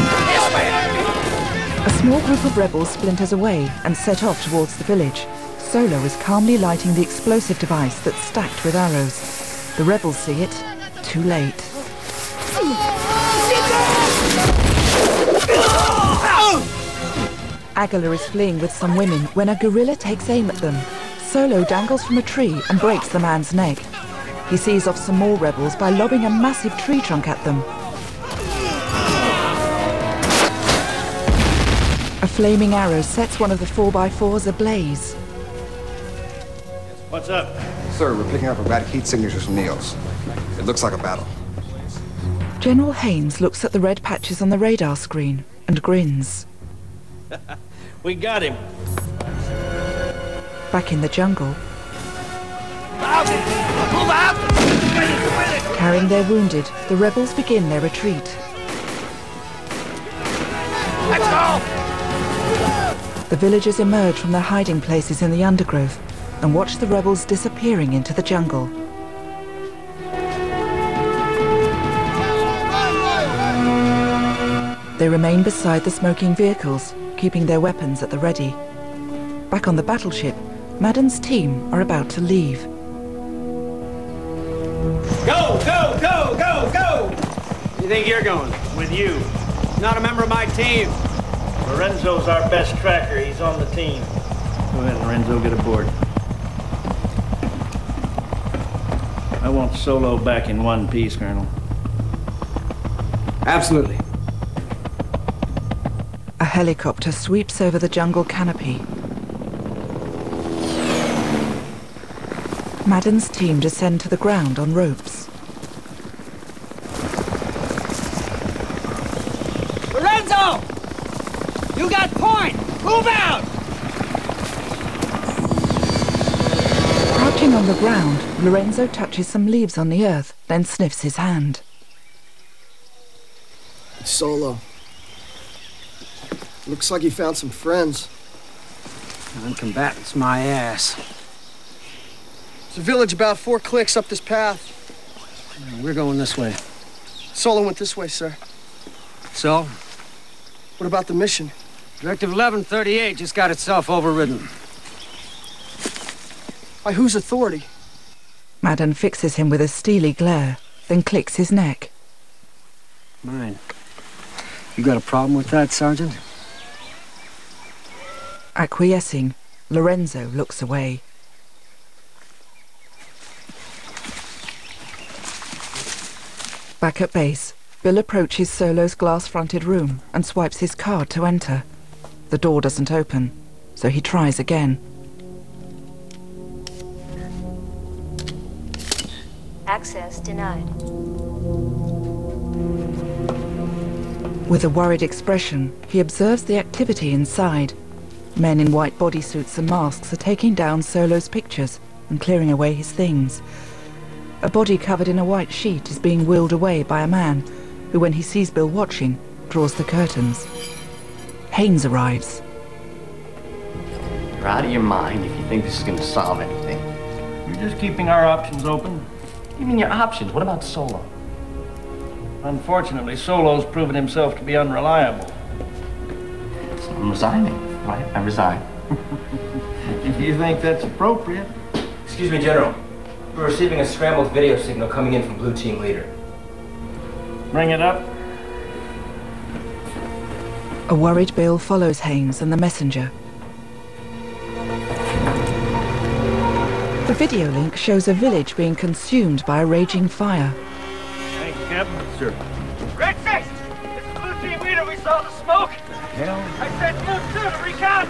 A small group of rebels splinters away and set off towards the village. Solo is calmly lighting the explosive device that's stacked with arrows. The rebels see it, too late. Aguilar is fleeing with some women when a guerrilla takes aim at them. Solo dangles from a tree and breaks the man's neck. He sees off some more rebels by lobbing a massive tree trunk at them. A flaming arrow sets one of the four by fours ablaze. What's up? Sir, we're picking up erratic heat signatures from Neos. It looks like a battle. General Haynes looks at the red patches on the radar screen and grins. We got him. Back in the jungle, Move out! carrying their wounded, the rebels begin their retreat. Let's go! The villagers emerge from their hiding places in the undergrowth and watch the rebels disappearing into the jungle. They remain beside the smoking vehicles, keeping their weapons at the ready. Back on the battleship, Madden's team are about to leave. Go, go, go, go, go! You think you're going? With you. Not a member of my team. Lorenzo's our best tracker. He's on the team. Go ahead, Lorenzo, get aboard. I want Solo back in one piece, Colonel. Absolutely. A helicopter sweeps over the jungle canopy. Madden's team descend to the ground on ropes. Lorenzo! You got point! Move out! Crouching on the ground, Lorenzo touches some leaves on the earth, then sniffs his hand. Solo. Looks like you found some friends. Non-combatants, my ass. There's a village about four clicks up this path. We're going this way. Solo went this way, sir. So? What about the mission? Directive eleven thirty-eight just got itself overridden. By whose authority? Madden fixes him with a steely glare, then clicks his neck. Mine. You got a problem with that, Sergeant? Acquiescing, Lorenzo looks away. Back at base, Bill approaches Solo's glass-fronted room and swipes his card to enter. The door doesn't open, so he tries again. Access denied. With a worried expression, he observes the activity inside. Men in white bodysuits and masks are taking down Solo's pictures and clearing away his things. A body covered in a white sheet is being wheeled away by a man who, when he sees Bill watching, draws the curtains. Haynes arrives. You're out of your mind if you think this is going to solve anything. We're just keeping our options open. What do you mean your options? What about Solo? Unfortunately, Solo's proven himself to be unreliable. So I'm resigning, right? I resign. If you think that's appropriate. Excuse me, General. We're receiving a scrambled video signal coming in from Blue Team Leader. Bring it up. A worried Bill follows Haynes and the messenger. The video link shows a village being consumed by a raging fire. Thank you, Captain. Sir. Red Six! This is Blue Team Leader. We saw the smoke. Hell? I sent Blue Two to recon.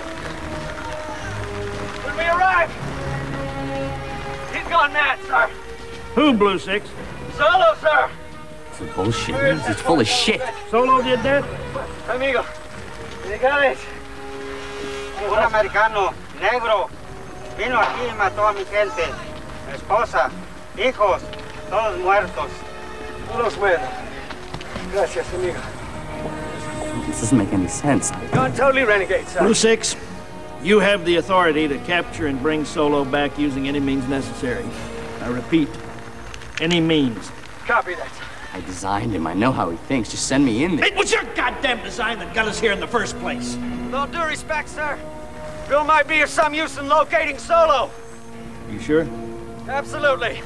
When we arrived, he's gone mad, sir. Who, Blue Six? Solo, sir. It's bullshit. It's full of shit. Solo did that? Amigo, Mexicales. Un americano negro vino aquí y mató a mi gente. Mi esposa, hijos, todos muertos. Todos muertos. Gracias, amigo. This doesn't make any sense. Gone totally renegade, sir. Blue Six, you have the authority to capture and bring Solo back using any means necessary. I repeat, any means. Copy that. I designed him. I know how he thinks. Just send me in there. It was your goddamn design that got us here in the first place. With all due respect, sir, Bill might be of some use in locating Solo. You sure? Absolutely.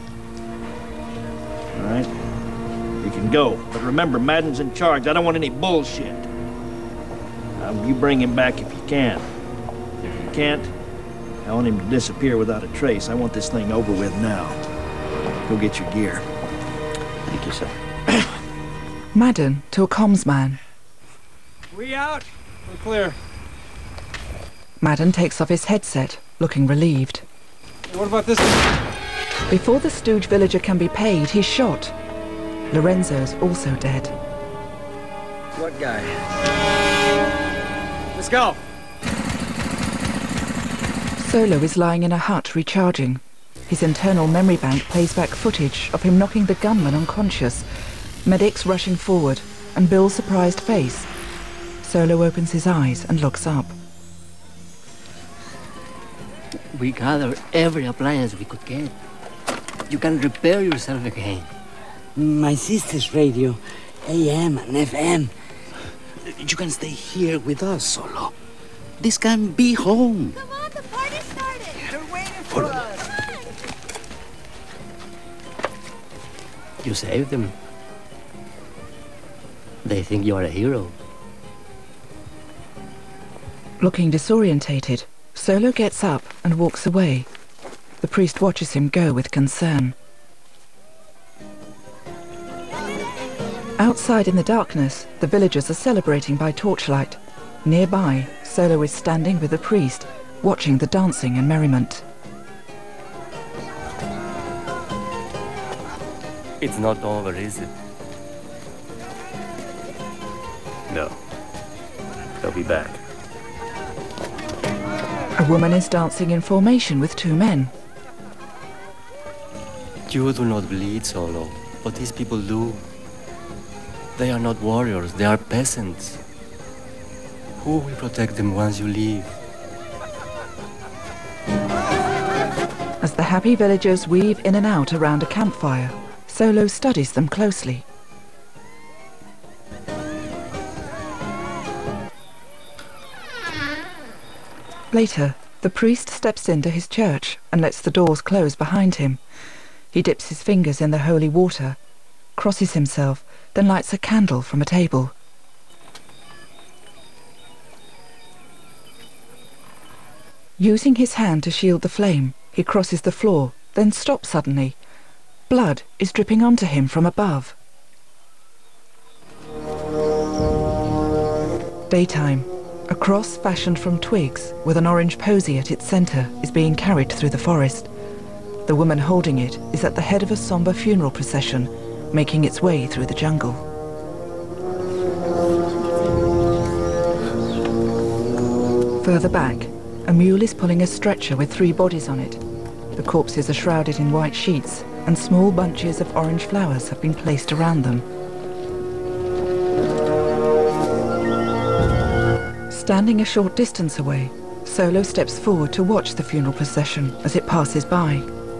All right. You can go. But remember, Madden's in charge. I don't want any bullshit. Now, you bring him back if you can. If you can't, I want him to disappear without a trace. I want this thing over with now. Go get your gear. Thank you, sir. Madden to a comms man. We out? We're clear. Madden takes off his headset, looking relieved. What about this? Before the stooge villager can be paid, he's shot. Lorenzo's also dead. What guy? Let's go. Solo is lying in a hut recharging. His internal memory bank plays back footage of him knocking the gunman unconscious, medics rushing forward, and Bill's surprised face. Solo opens his eyes and looks up. We gathered every appliance we could get. You can repair yourself again. My sister's radio, A M and F M. You can stay here with us, Solo. This can be home. Come on, the party started. They're waiting for us. You saved them. They think you are a hero. Looking disorientated, Solo gets up and walks away. The priest watches him go with concern. Outside in the darkness, the villagers are celebrating by torchlight. Nearby, Solo is standing with the priest, watching the dancing and merriment. It's not over, is it? No. They'll be back. A woman is dancing in formation with two men. You do not bleed, Solo, but these people do. They are not warriors, they are peasants. Who will protect them once you leave? As the happy villagers weave in and out around a campfire, Solo studies them closely. Later, the priest steps into his church and lets the doors close behind him. He dips his fingers in the holy water, crosses himself, then lights a candle from a table. Using his hand to shield the flame, he crosses the floor, then stops suddenly. Blood is dripping onto him from above. Daytime. A cross fashioned from twigs with an orange posy at its center is being carried through the forest. The woman holding it is at the head of a somber funeral procession, making its way through the jungle. Further back, a mule is pulling a stretcher with three bodies on it. The corpses are shrouded in white sheets, and small bunches of orange flowers have been placed around them. Standing a short distance away, Solo steps forward to watch the funeral procession as it passes by.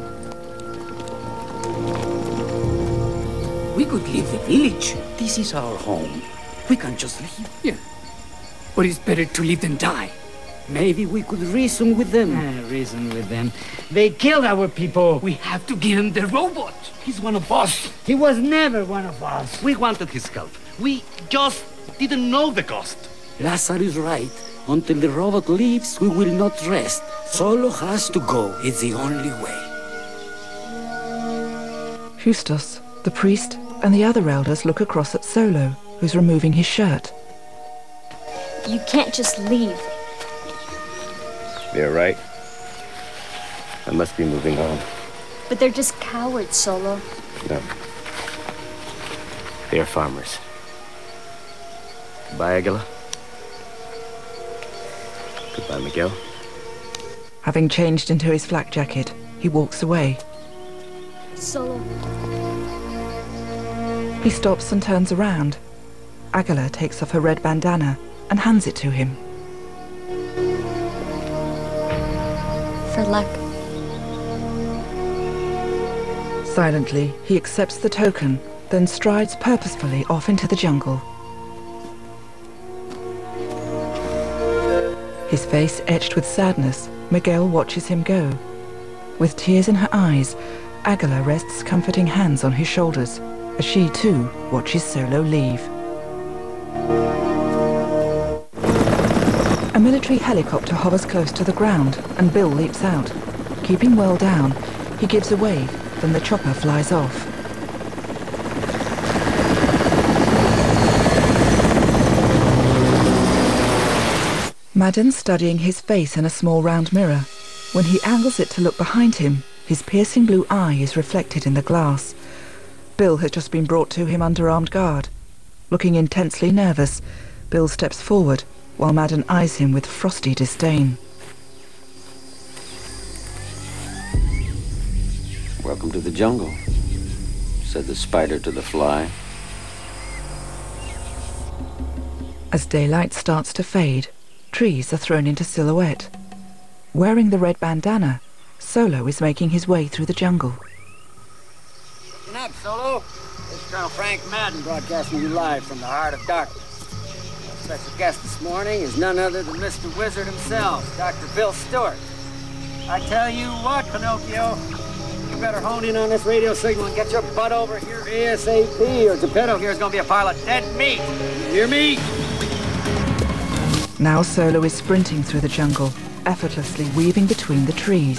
We could leave the village. This is our home. We can't just leave. Yeah. But it's better to leave than die. Maybe we could reason with them. Ah, reason with them. They killed our people. We have to give him the robot. He's one of us. He was never one of us. We wanted his help. We just didn't know the cost. Lazar is right. Until the robot leaves, we will not rest. Solo has to go. It's the only way. Justus, the priest, and the other elders look across at Solo, who's removing his shirt. You can't just leave. They're right. I must be moving on. But they're just cowards, Solo. No. They are farmers. Goodbye, Aguila. Goodbye, Miguel. Having changed into his flak jacket, he walks away. Solo. He stops and turns around. Aguila takes off her red bandana and hands it to him. For luck. Silently, he accepts the token, then strides purposefully off into the jungle. His face etched with sadness, Miguel watches him go. With tears in her eyes, Aguila rests comforting hands on his shoulders as she too watches Solo leave. A military helicopter hovers close to the ground and Bill leaps out. Keeping well down, he gives a wave, then the chopper flies off. Madden's studying his face in a small round mirror. When he angles it to look behind him, his piercing blue eye is reflected in the glass. Bill has just been brought to him under armed guard. Looking intensely nervous, Bill steps forward, while Madden eyes him with frosty disdain. Welcome to the jungle, said the spider to the fly. As daylight starts to fade, trees are thrown into silhouette. Wearing the red bandana, Solo is making his way through the jungle. Looking up, Solo. This is Colonel Frank Madden broadcasting you live from the heart of darkness. Our special guest this morning is none other than Mister Wizard himself, Doctor Bill Stewart. I tell you what, Pinocchio, you better hone in on this radio signal and get your butt over here ASAP, or Geppetto here is going to be a pile of dead meat. You hear me? Now Solo is sprinting through the jungle, effortlessly weaving between the trees.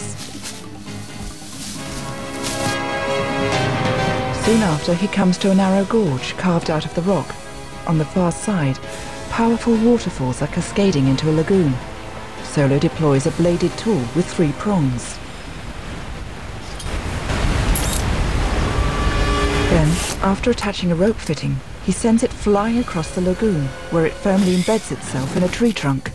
Soon after, he comes to a narrow gorge carved out of the rock. On the far side, powerful waterfalls are cascading into a lagoon. Solo deploys a bladed tool with three prongs. Then, after attaching a rope fitting, he sends it flying across the lagoon, where it firmly embeds itself in a tree trunk.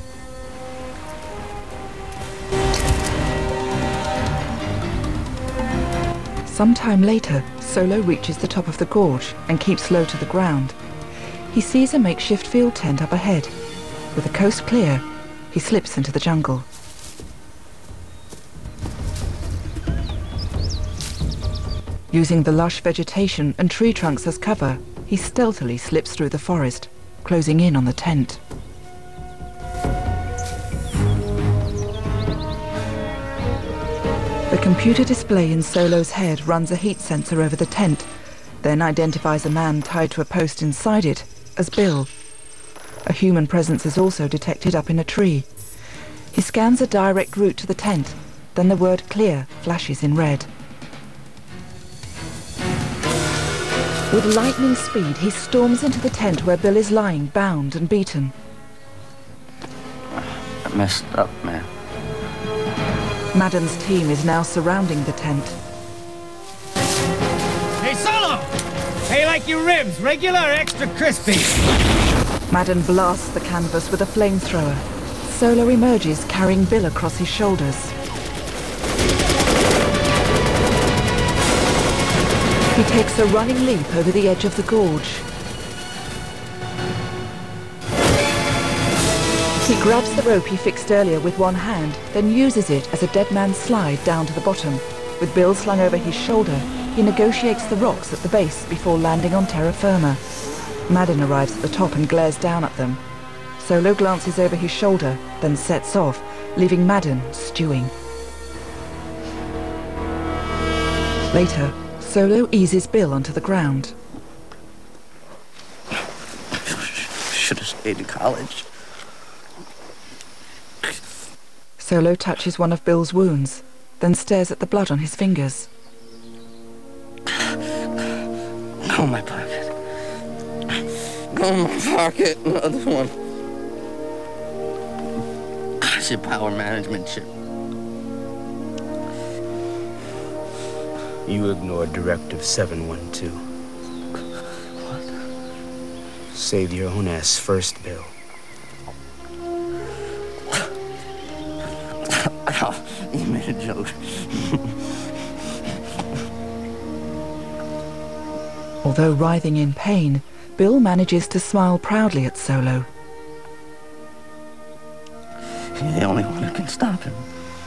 Sometime later, Solo reaches the top of the gorge and keeps low to the ground. He sees a makeshift field tent up ahead. With the coast clear, he slips into the jungle. Using the lush vegetation and tree trunks as cover, he stealthily slips through the forest, closing in on the tent. The computer display in Solo's head runs a heat sensor over the tent, then identifies a man tied to a post inside it as Bill. A human presence is also detected up in a tree. He scans a direct route to the tent, then the word clear flashes in red. With lightning speed, he storms into the tent where Bill is lying, bound and beaten. I messed up, man. Madden's team is now surrounding the tent. Hey, Solo! Hey, like your ribs, regular or extra crispy? Madden blasts the canvas with a flamethrower. Solo emerges, carrying Bill across his shoulders. He takes a running leap over the edge of the gorge. He grabs the rope he fixed earlier with one hand, then uses it as a dead man's slide down to the bottom. With Bill slung over his shoulder, he negotiates the rocks at the base before landing on terra firma. Madden arrives at the top and glares down at them. Solo glances over his shoulder, then sets off, leaving Madden stewing. Later, Solo eases Bill onto the ground. Should have stayed in college. Solo touches one of Bill's wounds, then stares at the blood on his fingers. Go in my pocket. Go in my pocket. Another one. It's your power management chip. You ignored Directive seven one two. What? Save your own ass first, Bill. Oh, you made a joke. Although writhing in pain, Bill manages to smile proudly at Solo. You're the only one who can stop him.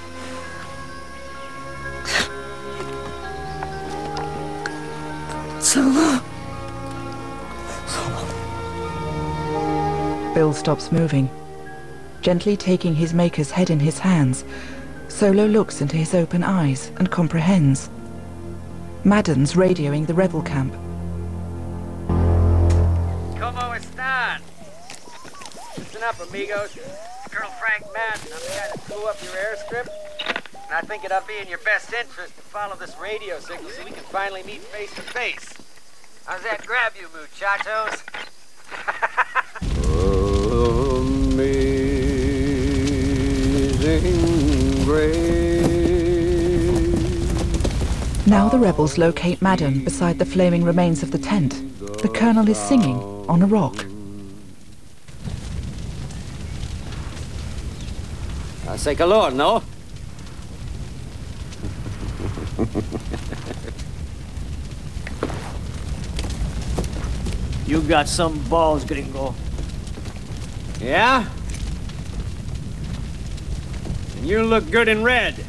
Solo. Solo. Bill stops moving. Gently taking his maker's head in his hands, Solo looks into his open eyes and comprehends. Madden's radioing the rebel camp. Como están? Listen up, amigos. Colonel Frank Madden. I'm the guy that blew up your airstrip. And I think it'll be in your best interest to follow this radio signal so we can finally meet face to face. How's that grab you, muchachos? Amazing grace. Now the rebels locate Madden beside the flaming remains of the tent. The colonel is singing on a rock. Hace calor, no? You got some balls, gringo. Yeah? And you look good in red.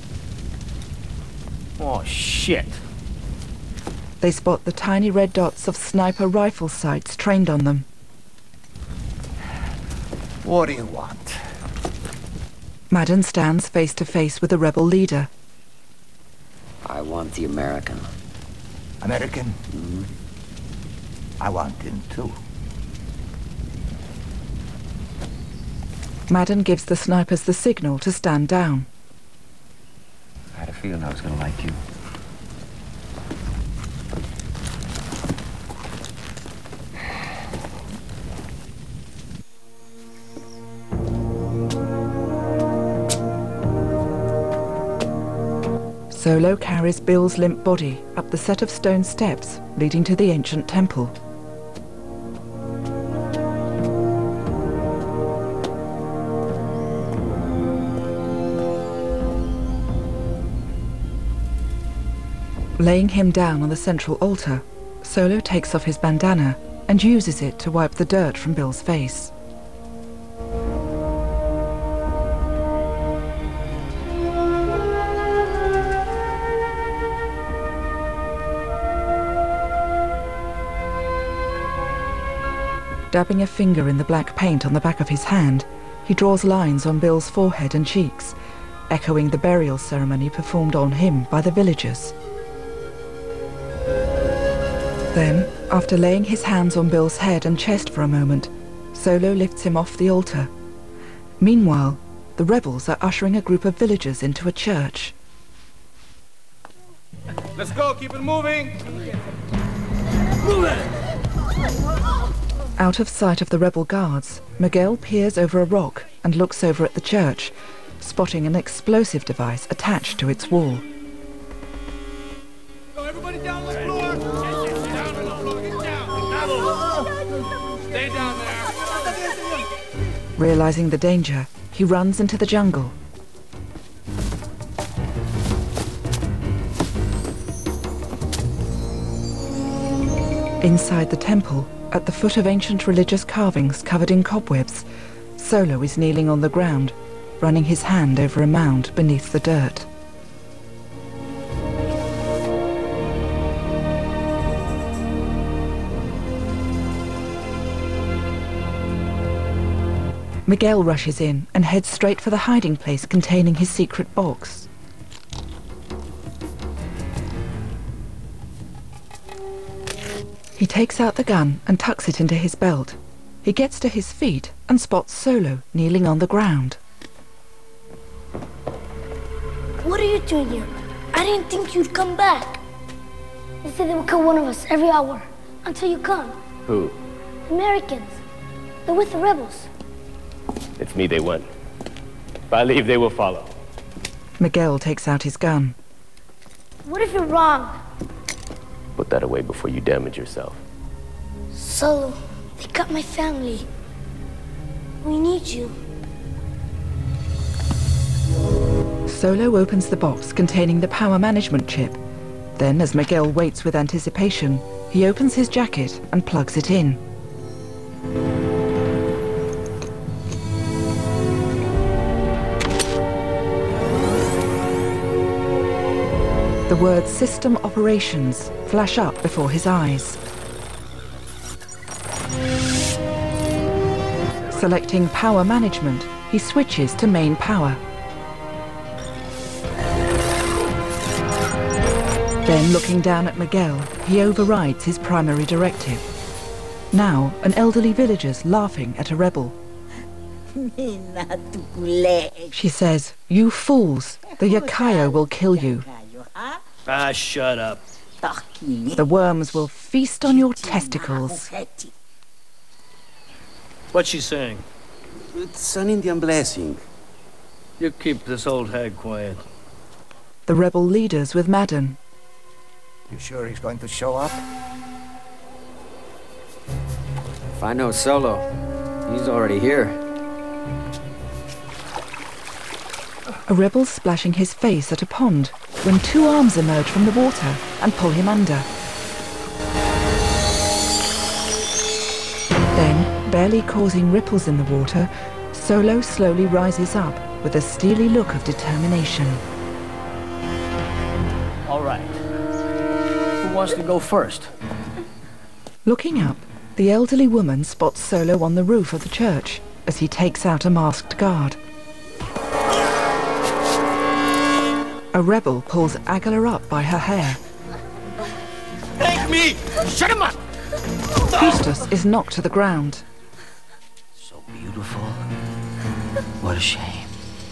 Oh, shit. They spot the tiny red dots of sniper rifle sights trained on them. What do you want? Madden stands face to face with the rebel leader. I want the American. American? Mm-hmm. I want him too. Madden gives the snipers the signal to stand down. I had a feeling I was gonna like you. Solo carries Bill's limp body up the set of stone steps leading to the ancient temple. Laying him down on the central altar, Solo takes off his bandana and uses it to wipe the dirt from Bill's face. Dabbing a finger in the black paint on the back of his hand, he draws lines on Bill's forehead and cheeks, echoing the burial ceremony performed on him by the villagers. Then, after laying his hands on Bill's head and chest for a moment, Solo lifts him off the altar. Meanwhile, the rebels are ushering a group of villagers into a church. Let's go, keep it moving! Move it! Out of sight of the rebel guards, Miguel peers over a rock and looks over at the church, spotting an explosive device attached to its wall. Everybody down on the floor! Down on the floor, get down! Stay down there! Realizing the danger, he runs into the jungle. Inside the temple, at the foot of ancient religious carvings covered in cobwebs, Solo is kneeling on the ground, running his hand over a mound beneath the dirt. Miguel rushes in and heads straight for the hiding place containing his secret box. He takes out the gun and tucks it into his belt. He gets to his feet and spots Solo kneeling on the ground. What are you doing here? I didn't think you'd come back. They said they would kill one of us every hour until you come. Who? Americans. They're with the rebels. It's me they want. If I leave, they will follow. Miguel takes out his gun. What if you're wrong? Put that away before you damage yourself. Solo, they got my family. We need you. Solo opens the box containing the power management chip. Then, as Miguel waits with anticipation, he opens his jacket and plugs it in. The words System Operations flash up before his eyes. Selecting Power Management, he switches to main power. Then, looking down at Miguel, he overrides his primary directive. Now, an elderly villager's laughing at a rebel. She says, "You fools, the Yakayo will kill you. Ah, shut up. The worms will feast on your testicles." What's she saying? It's an Indian blessing. You keep this old hag quiet. The rebel leaders with Madden. You sure he's going to show up? If I know Solo, he's already here. A rebel splashing his face at a pond when two arms emerge from the water and pull him under. Then, barely causing ripples in the water, Solo slowly rises up with a steely look of determination. All right. Who wants to go first? Looking up, the elderly woman spots Solo on the roof of the church as he takes out a masked guard. A rebel pulls Aguilar up by her hair. Take me! Shut him up! Justus is knocked to the ground. So beautiful. What a shame.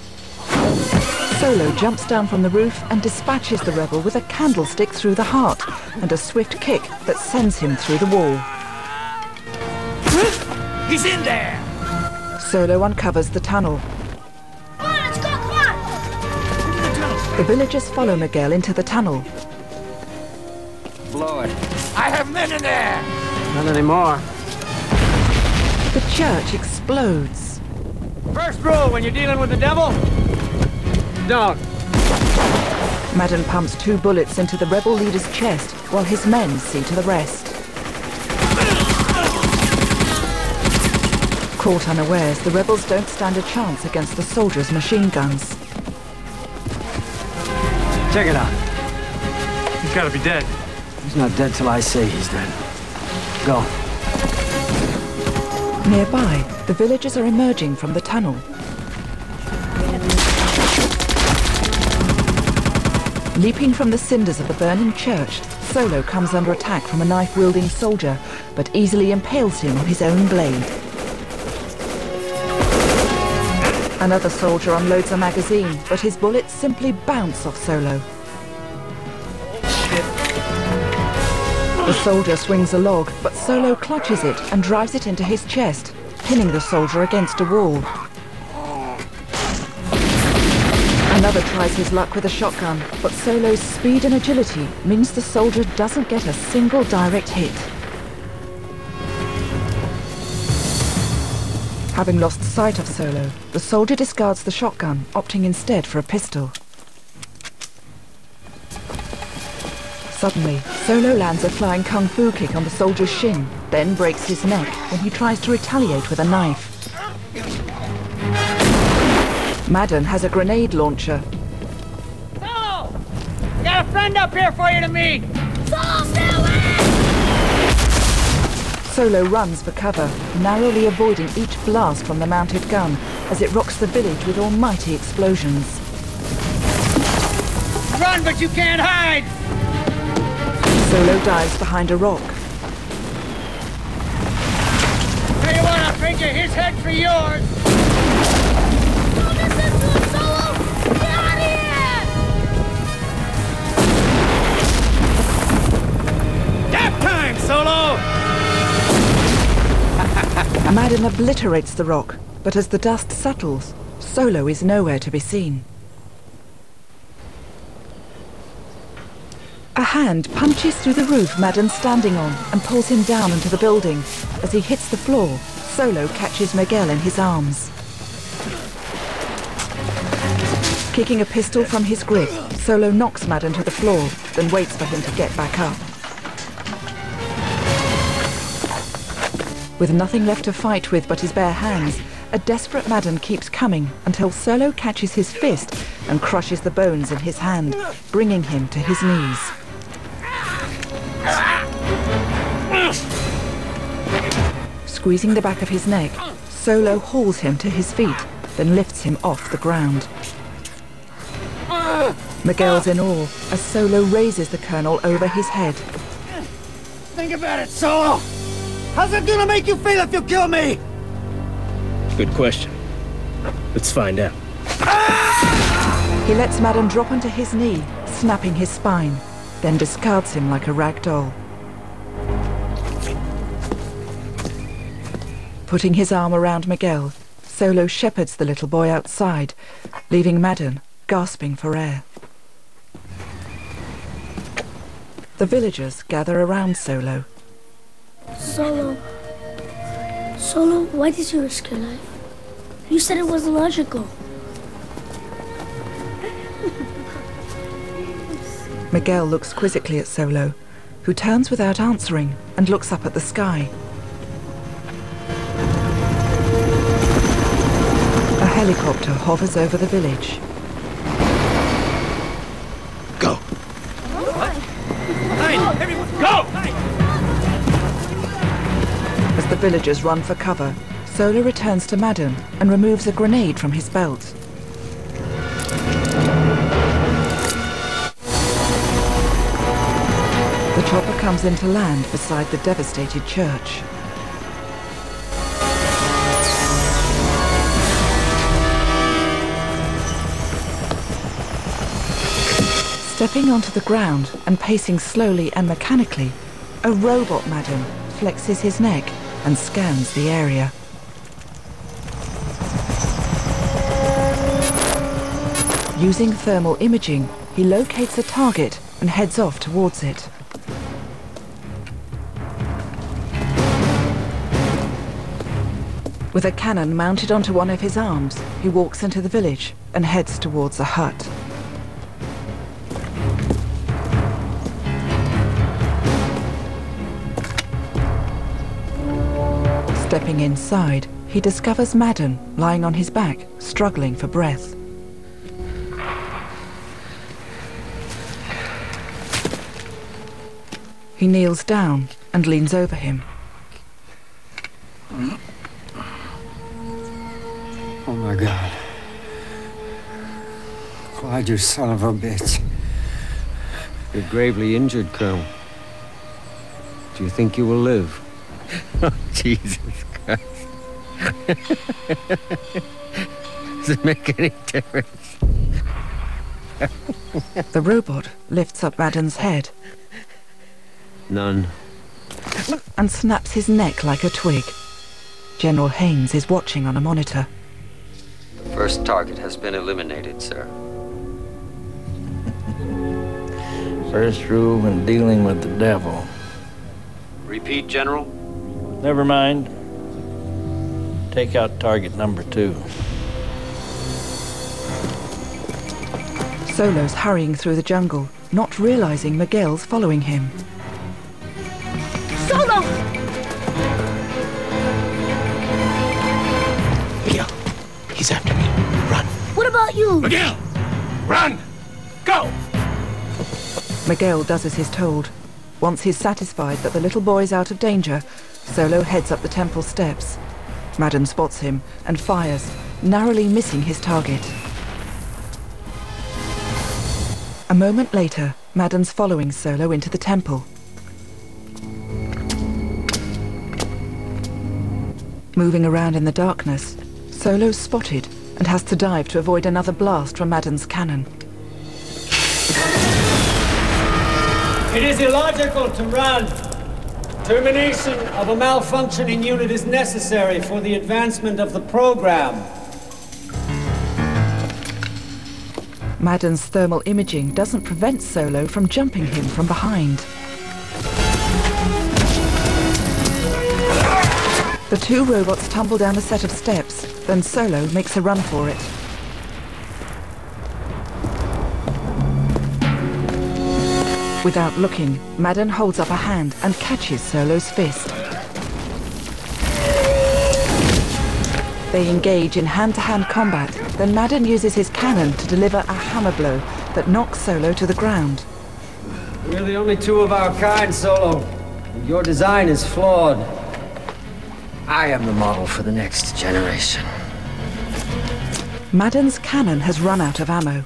Solo jumps down from the roof and dispatches the rebel with a candlestick through the heart and a swift kick that sends him through the wall. He's in there! Solo uncovers the tunnel. Come on, let's go, come on! The villagers follow Miguel into the tunnel. Blow it. I have men in there! Not anymore. The church explodes. First rule when you're dealing with the devil, don't. Madden pumps two bullets into the rebel leader's chest while his men see to the rest. Caught unawares, the rebels don't stand a chance against the soldiers' machine guns. Check it out. He's gotta be dead. He's not dead till I say he's dead. Go. Nearby, the villagers are emerging from the tunnel. Leaping from the cinders of the burning church, Solo comes under attack from a knife-wielding soldier, but easily impales him on his own blade. Another soldier unloads a magazine, but his bullets simply bounce off Solo. The soldier swings a log, but Solo clutches it and drives it into his chest, pinning the soldier against a wall. Another tries his luck with a shotgun, but Solo's speed and agility means the soldier doesn't get a single direct hit. Having lost sight of Solo, the soldier discards the shotgun, opting instead for a pistol. Suddenly, Solo lands a flying kung fu kick on the soldier's shin, then breaks his neck when he tries to retaliate with a knife. Madden has a grenade launcher. Solo! Got a friend up here for you to meet! Solo, stay away! Solo runs for cover, narrowly avoiding each blast from the mounted gun as it rocks the village with almighty explosions. Run, but you can't hide! Solo dives behind a rock. Tell you what, I'll trade you his head for yours! Don't listen to him, Solo! Get out of here! Nap time, Solo! Madden obliterates the rock, but as the dust settles, Solo is nowhere to be seen. A hand punches through the roof Madden's standing on and pulls him down into the building. As he hits the floor, Solo catches Miguel in his arms. Kicking a pistol from his grip, Solo knocks Madden to the floor, then waits for him to get back up. With nothing left to fight with but his bare hands, a desperate Madden keeps coming until Solo catches his fist and crushes the bones in his hand, bringing him to his knees. Squeezing the back of his neck, Solo hauls him to his feet, then lifts him off the ground. Miguel's in awe as Solo raises the Colonel over his head. Think about it, Solo! How's it gonna make you feel if you kill me? Good question. Let's find out. He lets Madden drop onto his knee, snapping his spine, then discards him like a rag doll. Putting his arm around Miguel, Solo shepherds the little boy outside, leaving Madden gasping for air. The villagers gather around Solo. Solo. Solo, why did you risk your life? You said it wasn't logical. Miguel looks quizzically at Solo, who turns without answering and looks up at the sky. A helicopter hovers over the village. Go! What? Hey, everyone, go! As the villagers run for cover, Solo returns to Madden and removes a grenade from his belt. The chopper comes into land beside the devastated church. Stepping onto the ground and pacing slowly and mechanically, a robot Madden flexes his neck and scans the area. Using thermal imaging, he locates a target and heads off towards it. With a cannon mounted onto one of his arms, he walks into the village and heads towards a hut. Stepping inside, he discovers Madden lying on his back, struggling for breath. He kneels down and leans over him. Oh my God. Clyde, you son of a bitch. You're gravely injured, Colonel. Do you think you will live? Oh, Jesus Christ. Does it make any difference? The robot lifts up Madden's head. None. And snaps his neck like a twig. General Haynes is watching on a monitor. The first target has been eliminated, sir. First rule when dealing with the devil. Repeat, General. Never mind. Take out target number two. Solo's hurrying through the jungle, not realizing Miguel's following him. Solo! Miguel, he's after me. Run. What about you? Miguel! Run! Go! Miguel does as he's told. Once he's satisfied that the little boy's out of danger, Solo heads up the temple steps. Madden spots him and fires, narrowly missing his target. A moment later, Madden's following Solo into the temple. Moving around in the darkness, Solo's spotted and has to dive to avoid another blast from Madden's cannon. It is illogical to run. Termination of a malfunctioning unit is necessary for the advancement of the program. Madden's thermal imaging doesn't prevent Solo from jumping him from behind. The two robots tumble down a set of steps, then Solo makes a run for it. Without looking, Madden holds up a hand and catches Solo's fist. They engage in hand-to-hand combat, then Madden uses his cannon to deliver a hammer blow that knocks Solo to the ground. We're the only two of our kind, Solo. Your design is flawed. I am the model for the next generation. Madden's cannon has run out of ammo.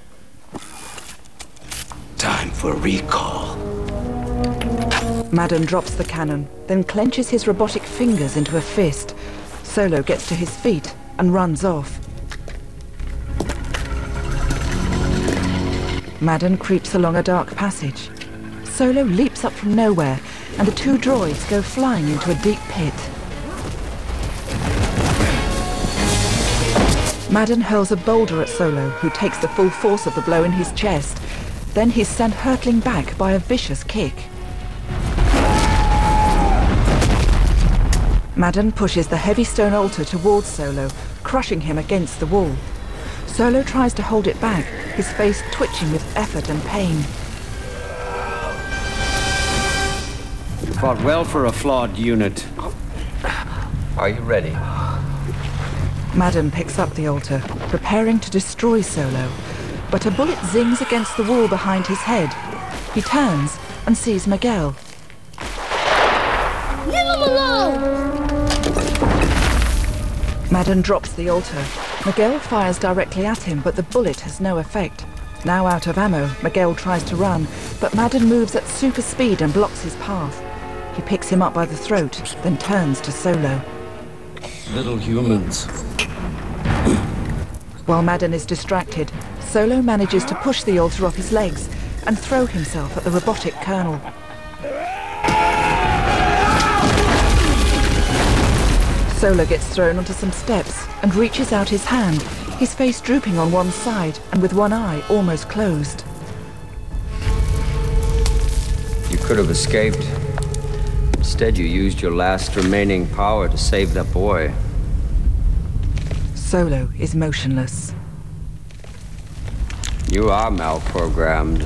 Time for recall. Madden drops the cannon, then clenches his robotic fingers into a fist. Solo gets to his feet and runs off. Madden creeps along a dark passage. Solo leaps up from nowhere, and the two droids go flying into a deep pit. Madden hurls a boulder at Solo, who takes the full force of the blow in his chest. Then he's sent hurtling back by a vicious kick. Madden pushes the heavy stone altar towards Solo, crushing him against the wall. Solo tries to hold it back, his face twitching with effort and pain. You fought well for a flawed unit. Are you ready? Madden picks up the altar, preparing to destroy Solo, but a bullet zings against the wall behind his head. He turns and sees Miguel. Leave him alone! Madden drops the altar. Miguel fires directly at him, but the bullet has no effect. Now out of ammo, Miguel tries to run, but Madden moves at super speed and blocks his path. He picks him up by the throat, then turns to Solo. Little humans. While Madden is distracted, Solo manages to push the altar off his legs and throw himself at the robotic colonel. Solo gets thrown onto some steps and reaches out his hand, his face drooping on one side and with one eye almost closed. You could have escaped. Instead, you used your last remaining power to save that boy. Solo is motionless. You are malprogrammed.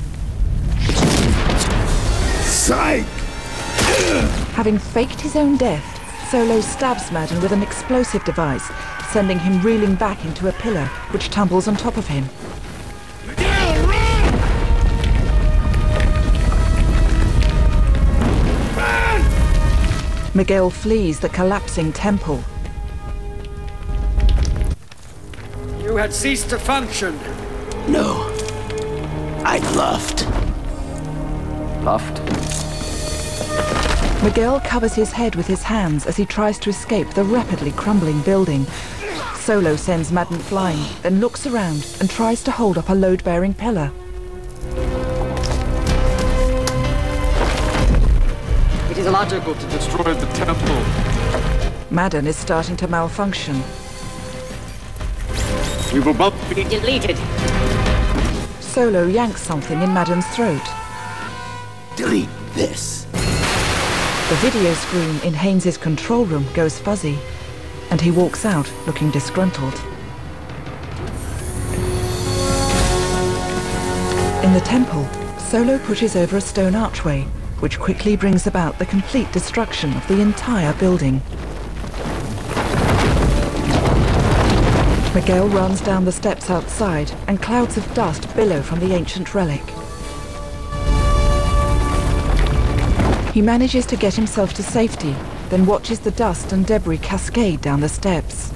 Psych! Having faked his own death, Solo stabs Madden with an explosive device, sending him reeling back into a pillar, which tumbles on top of him. Miguel, run! Run! Miguel flees the collapsing temple. You had ceased to function. No. I bluffed. Bluffed? Miguel covers his head with his hands as he tries to escape the rapidly crumbling building. Solo sends Madden flying, then looks around and tries to hold up a load-bearing pillar. It is illogical to destroy the temple. Madden is starting to malfunction. We will both be deleted. Solo yanks something in Madden's throat. Delete this. The video screen in Haynes's control room goes fuzzy, and he walks out looking disgruntled. In the temple, Solo pushes over a stone archway, which quickly brings about the complete destruction of the entire building. Miguel runs down the steps outside, and clouds of dust billow from the ancient relic. He manages to get himself to safety, then watches the dust and debris cascade down the steps.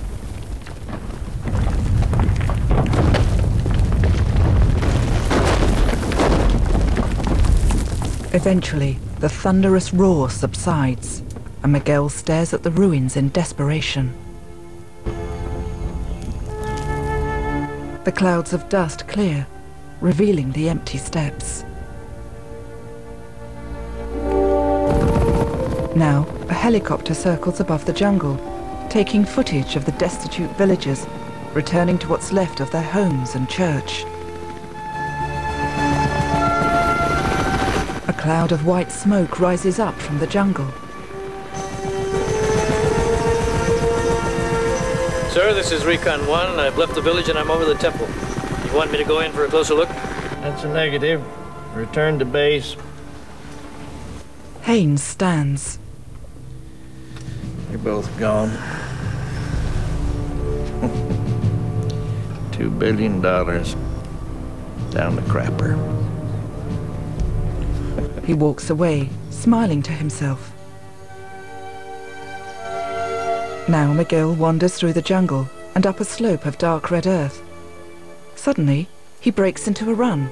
Eventually, the thunderous roar subsides, and Miguel stares at the ruins in desperation. The clouds of dust clear, revealing the empty steps. Now, a helicopter circles above the jungle, taking footage of the destitute villagers, returning to what's left of their homes and church. A cloud of white smoke rises up from the jungle. Sir, this is Recon One. I've left the village and I'm over the temple. You want me to go in for a closer look? That's a negative. Return to base. Haynes stands. You're both gone. Two billion dollars down the crapper. He walks away, smiling to himself. Now Miguel wanders through the jungle and up a slope of dark red earth. Suddenly, he breaks into a run.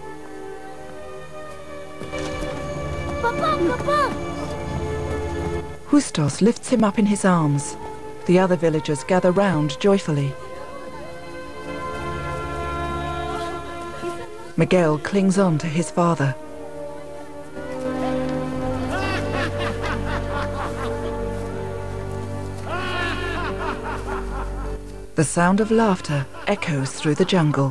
Papa, Papa! Justos lifts him up in his arms. The other villagers gather round joyfully. Miguel clings on to his father. The sound of laughter echoes through the jungle.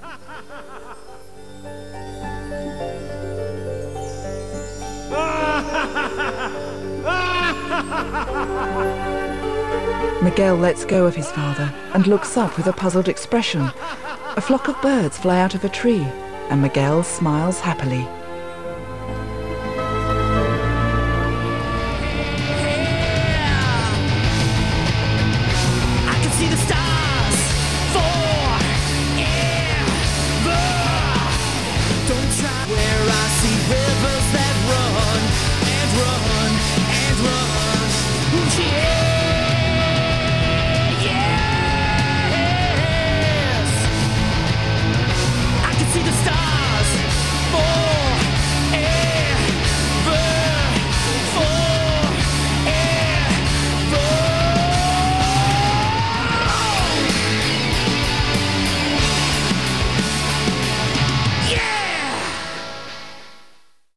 Miguel lets go of his father and looks up with a puzzled expression. A flock of birds fly out of a tree, and Miguel smiles happily.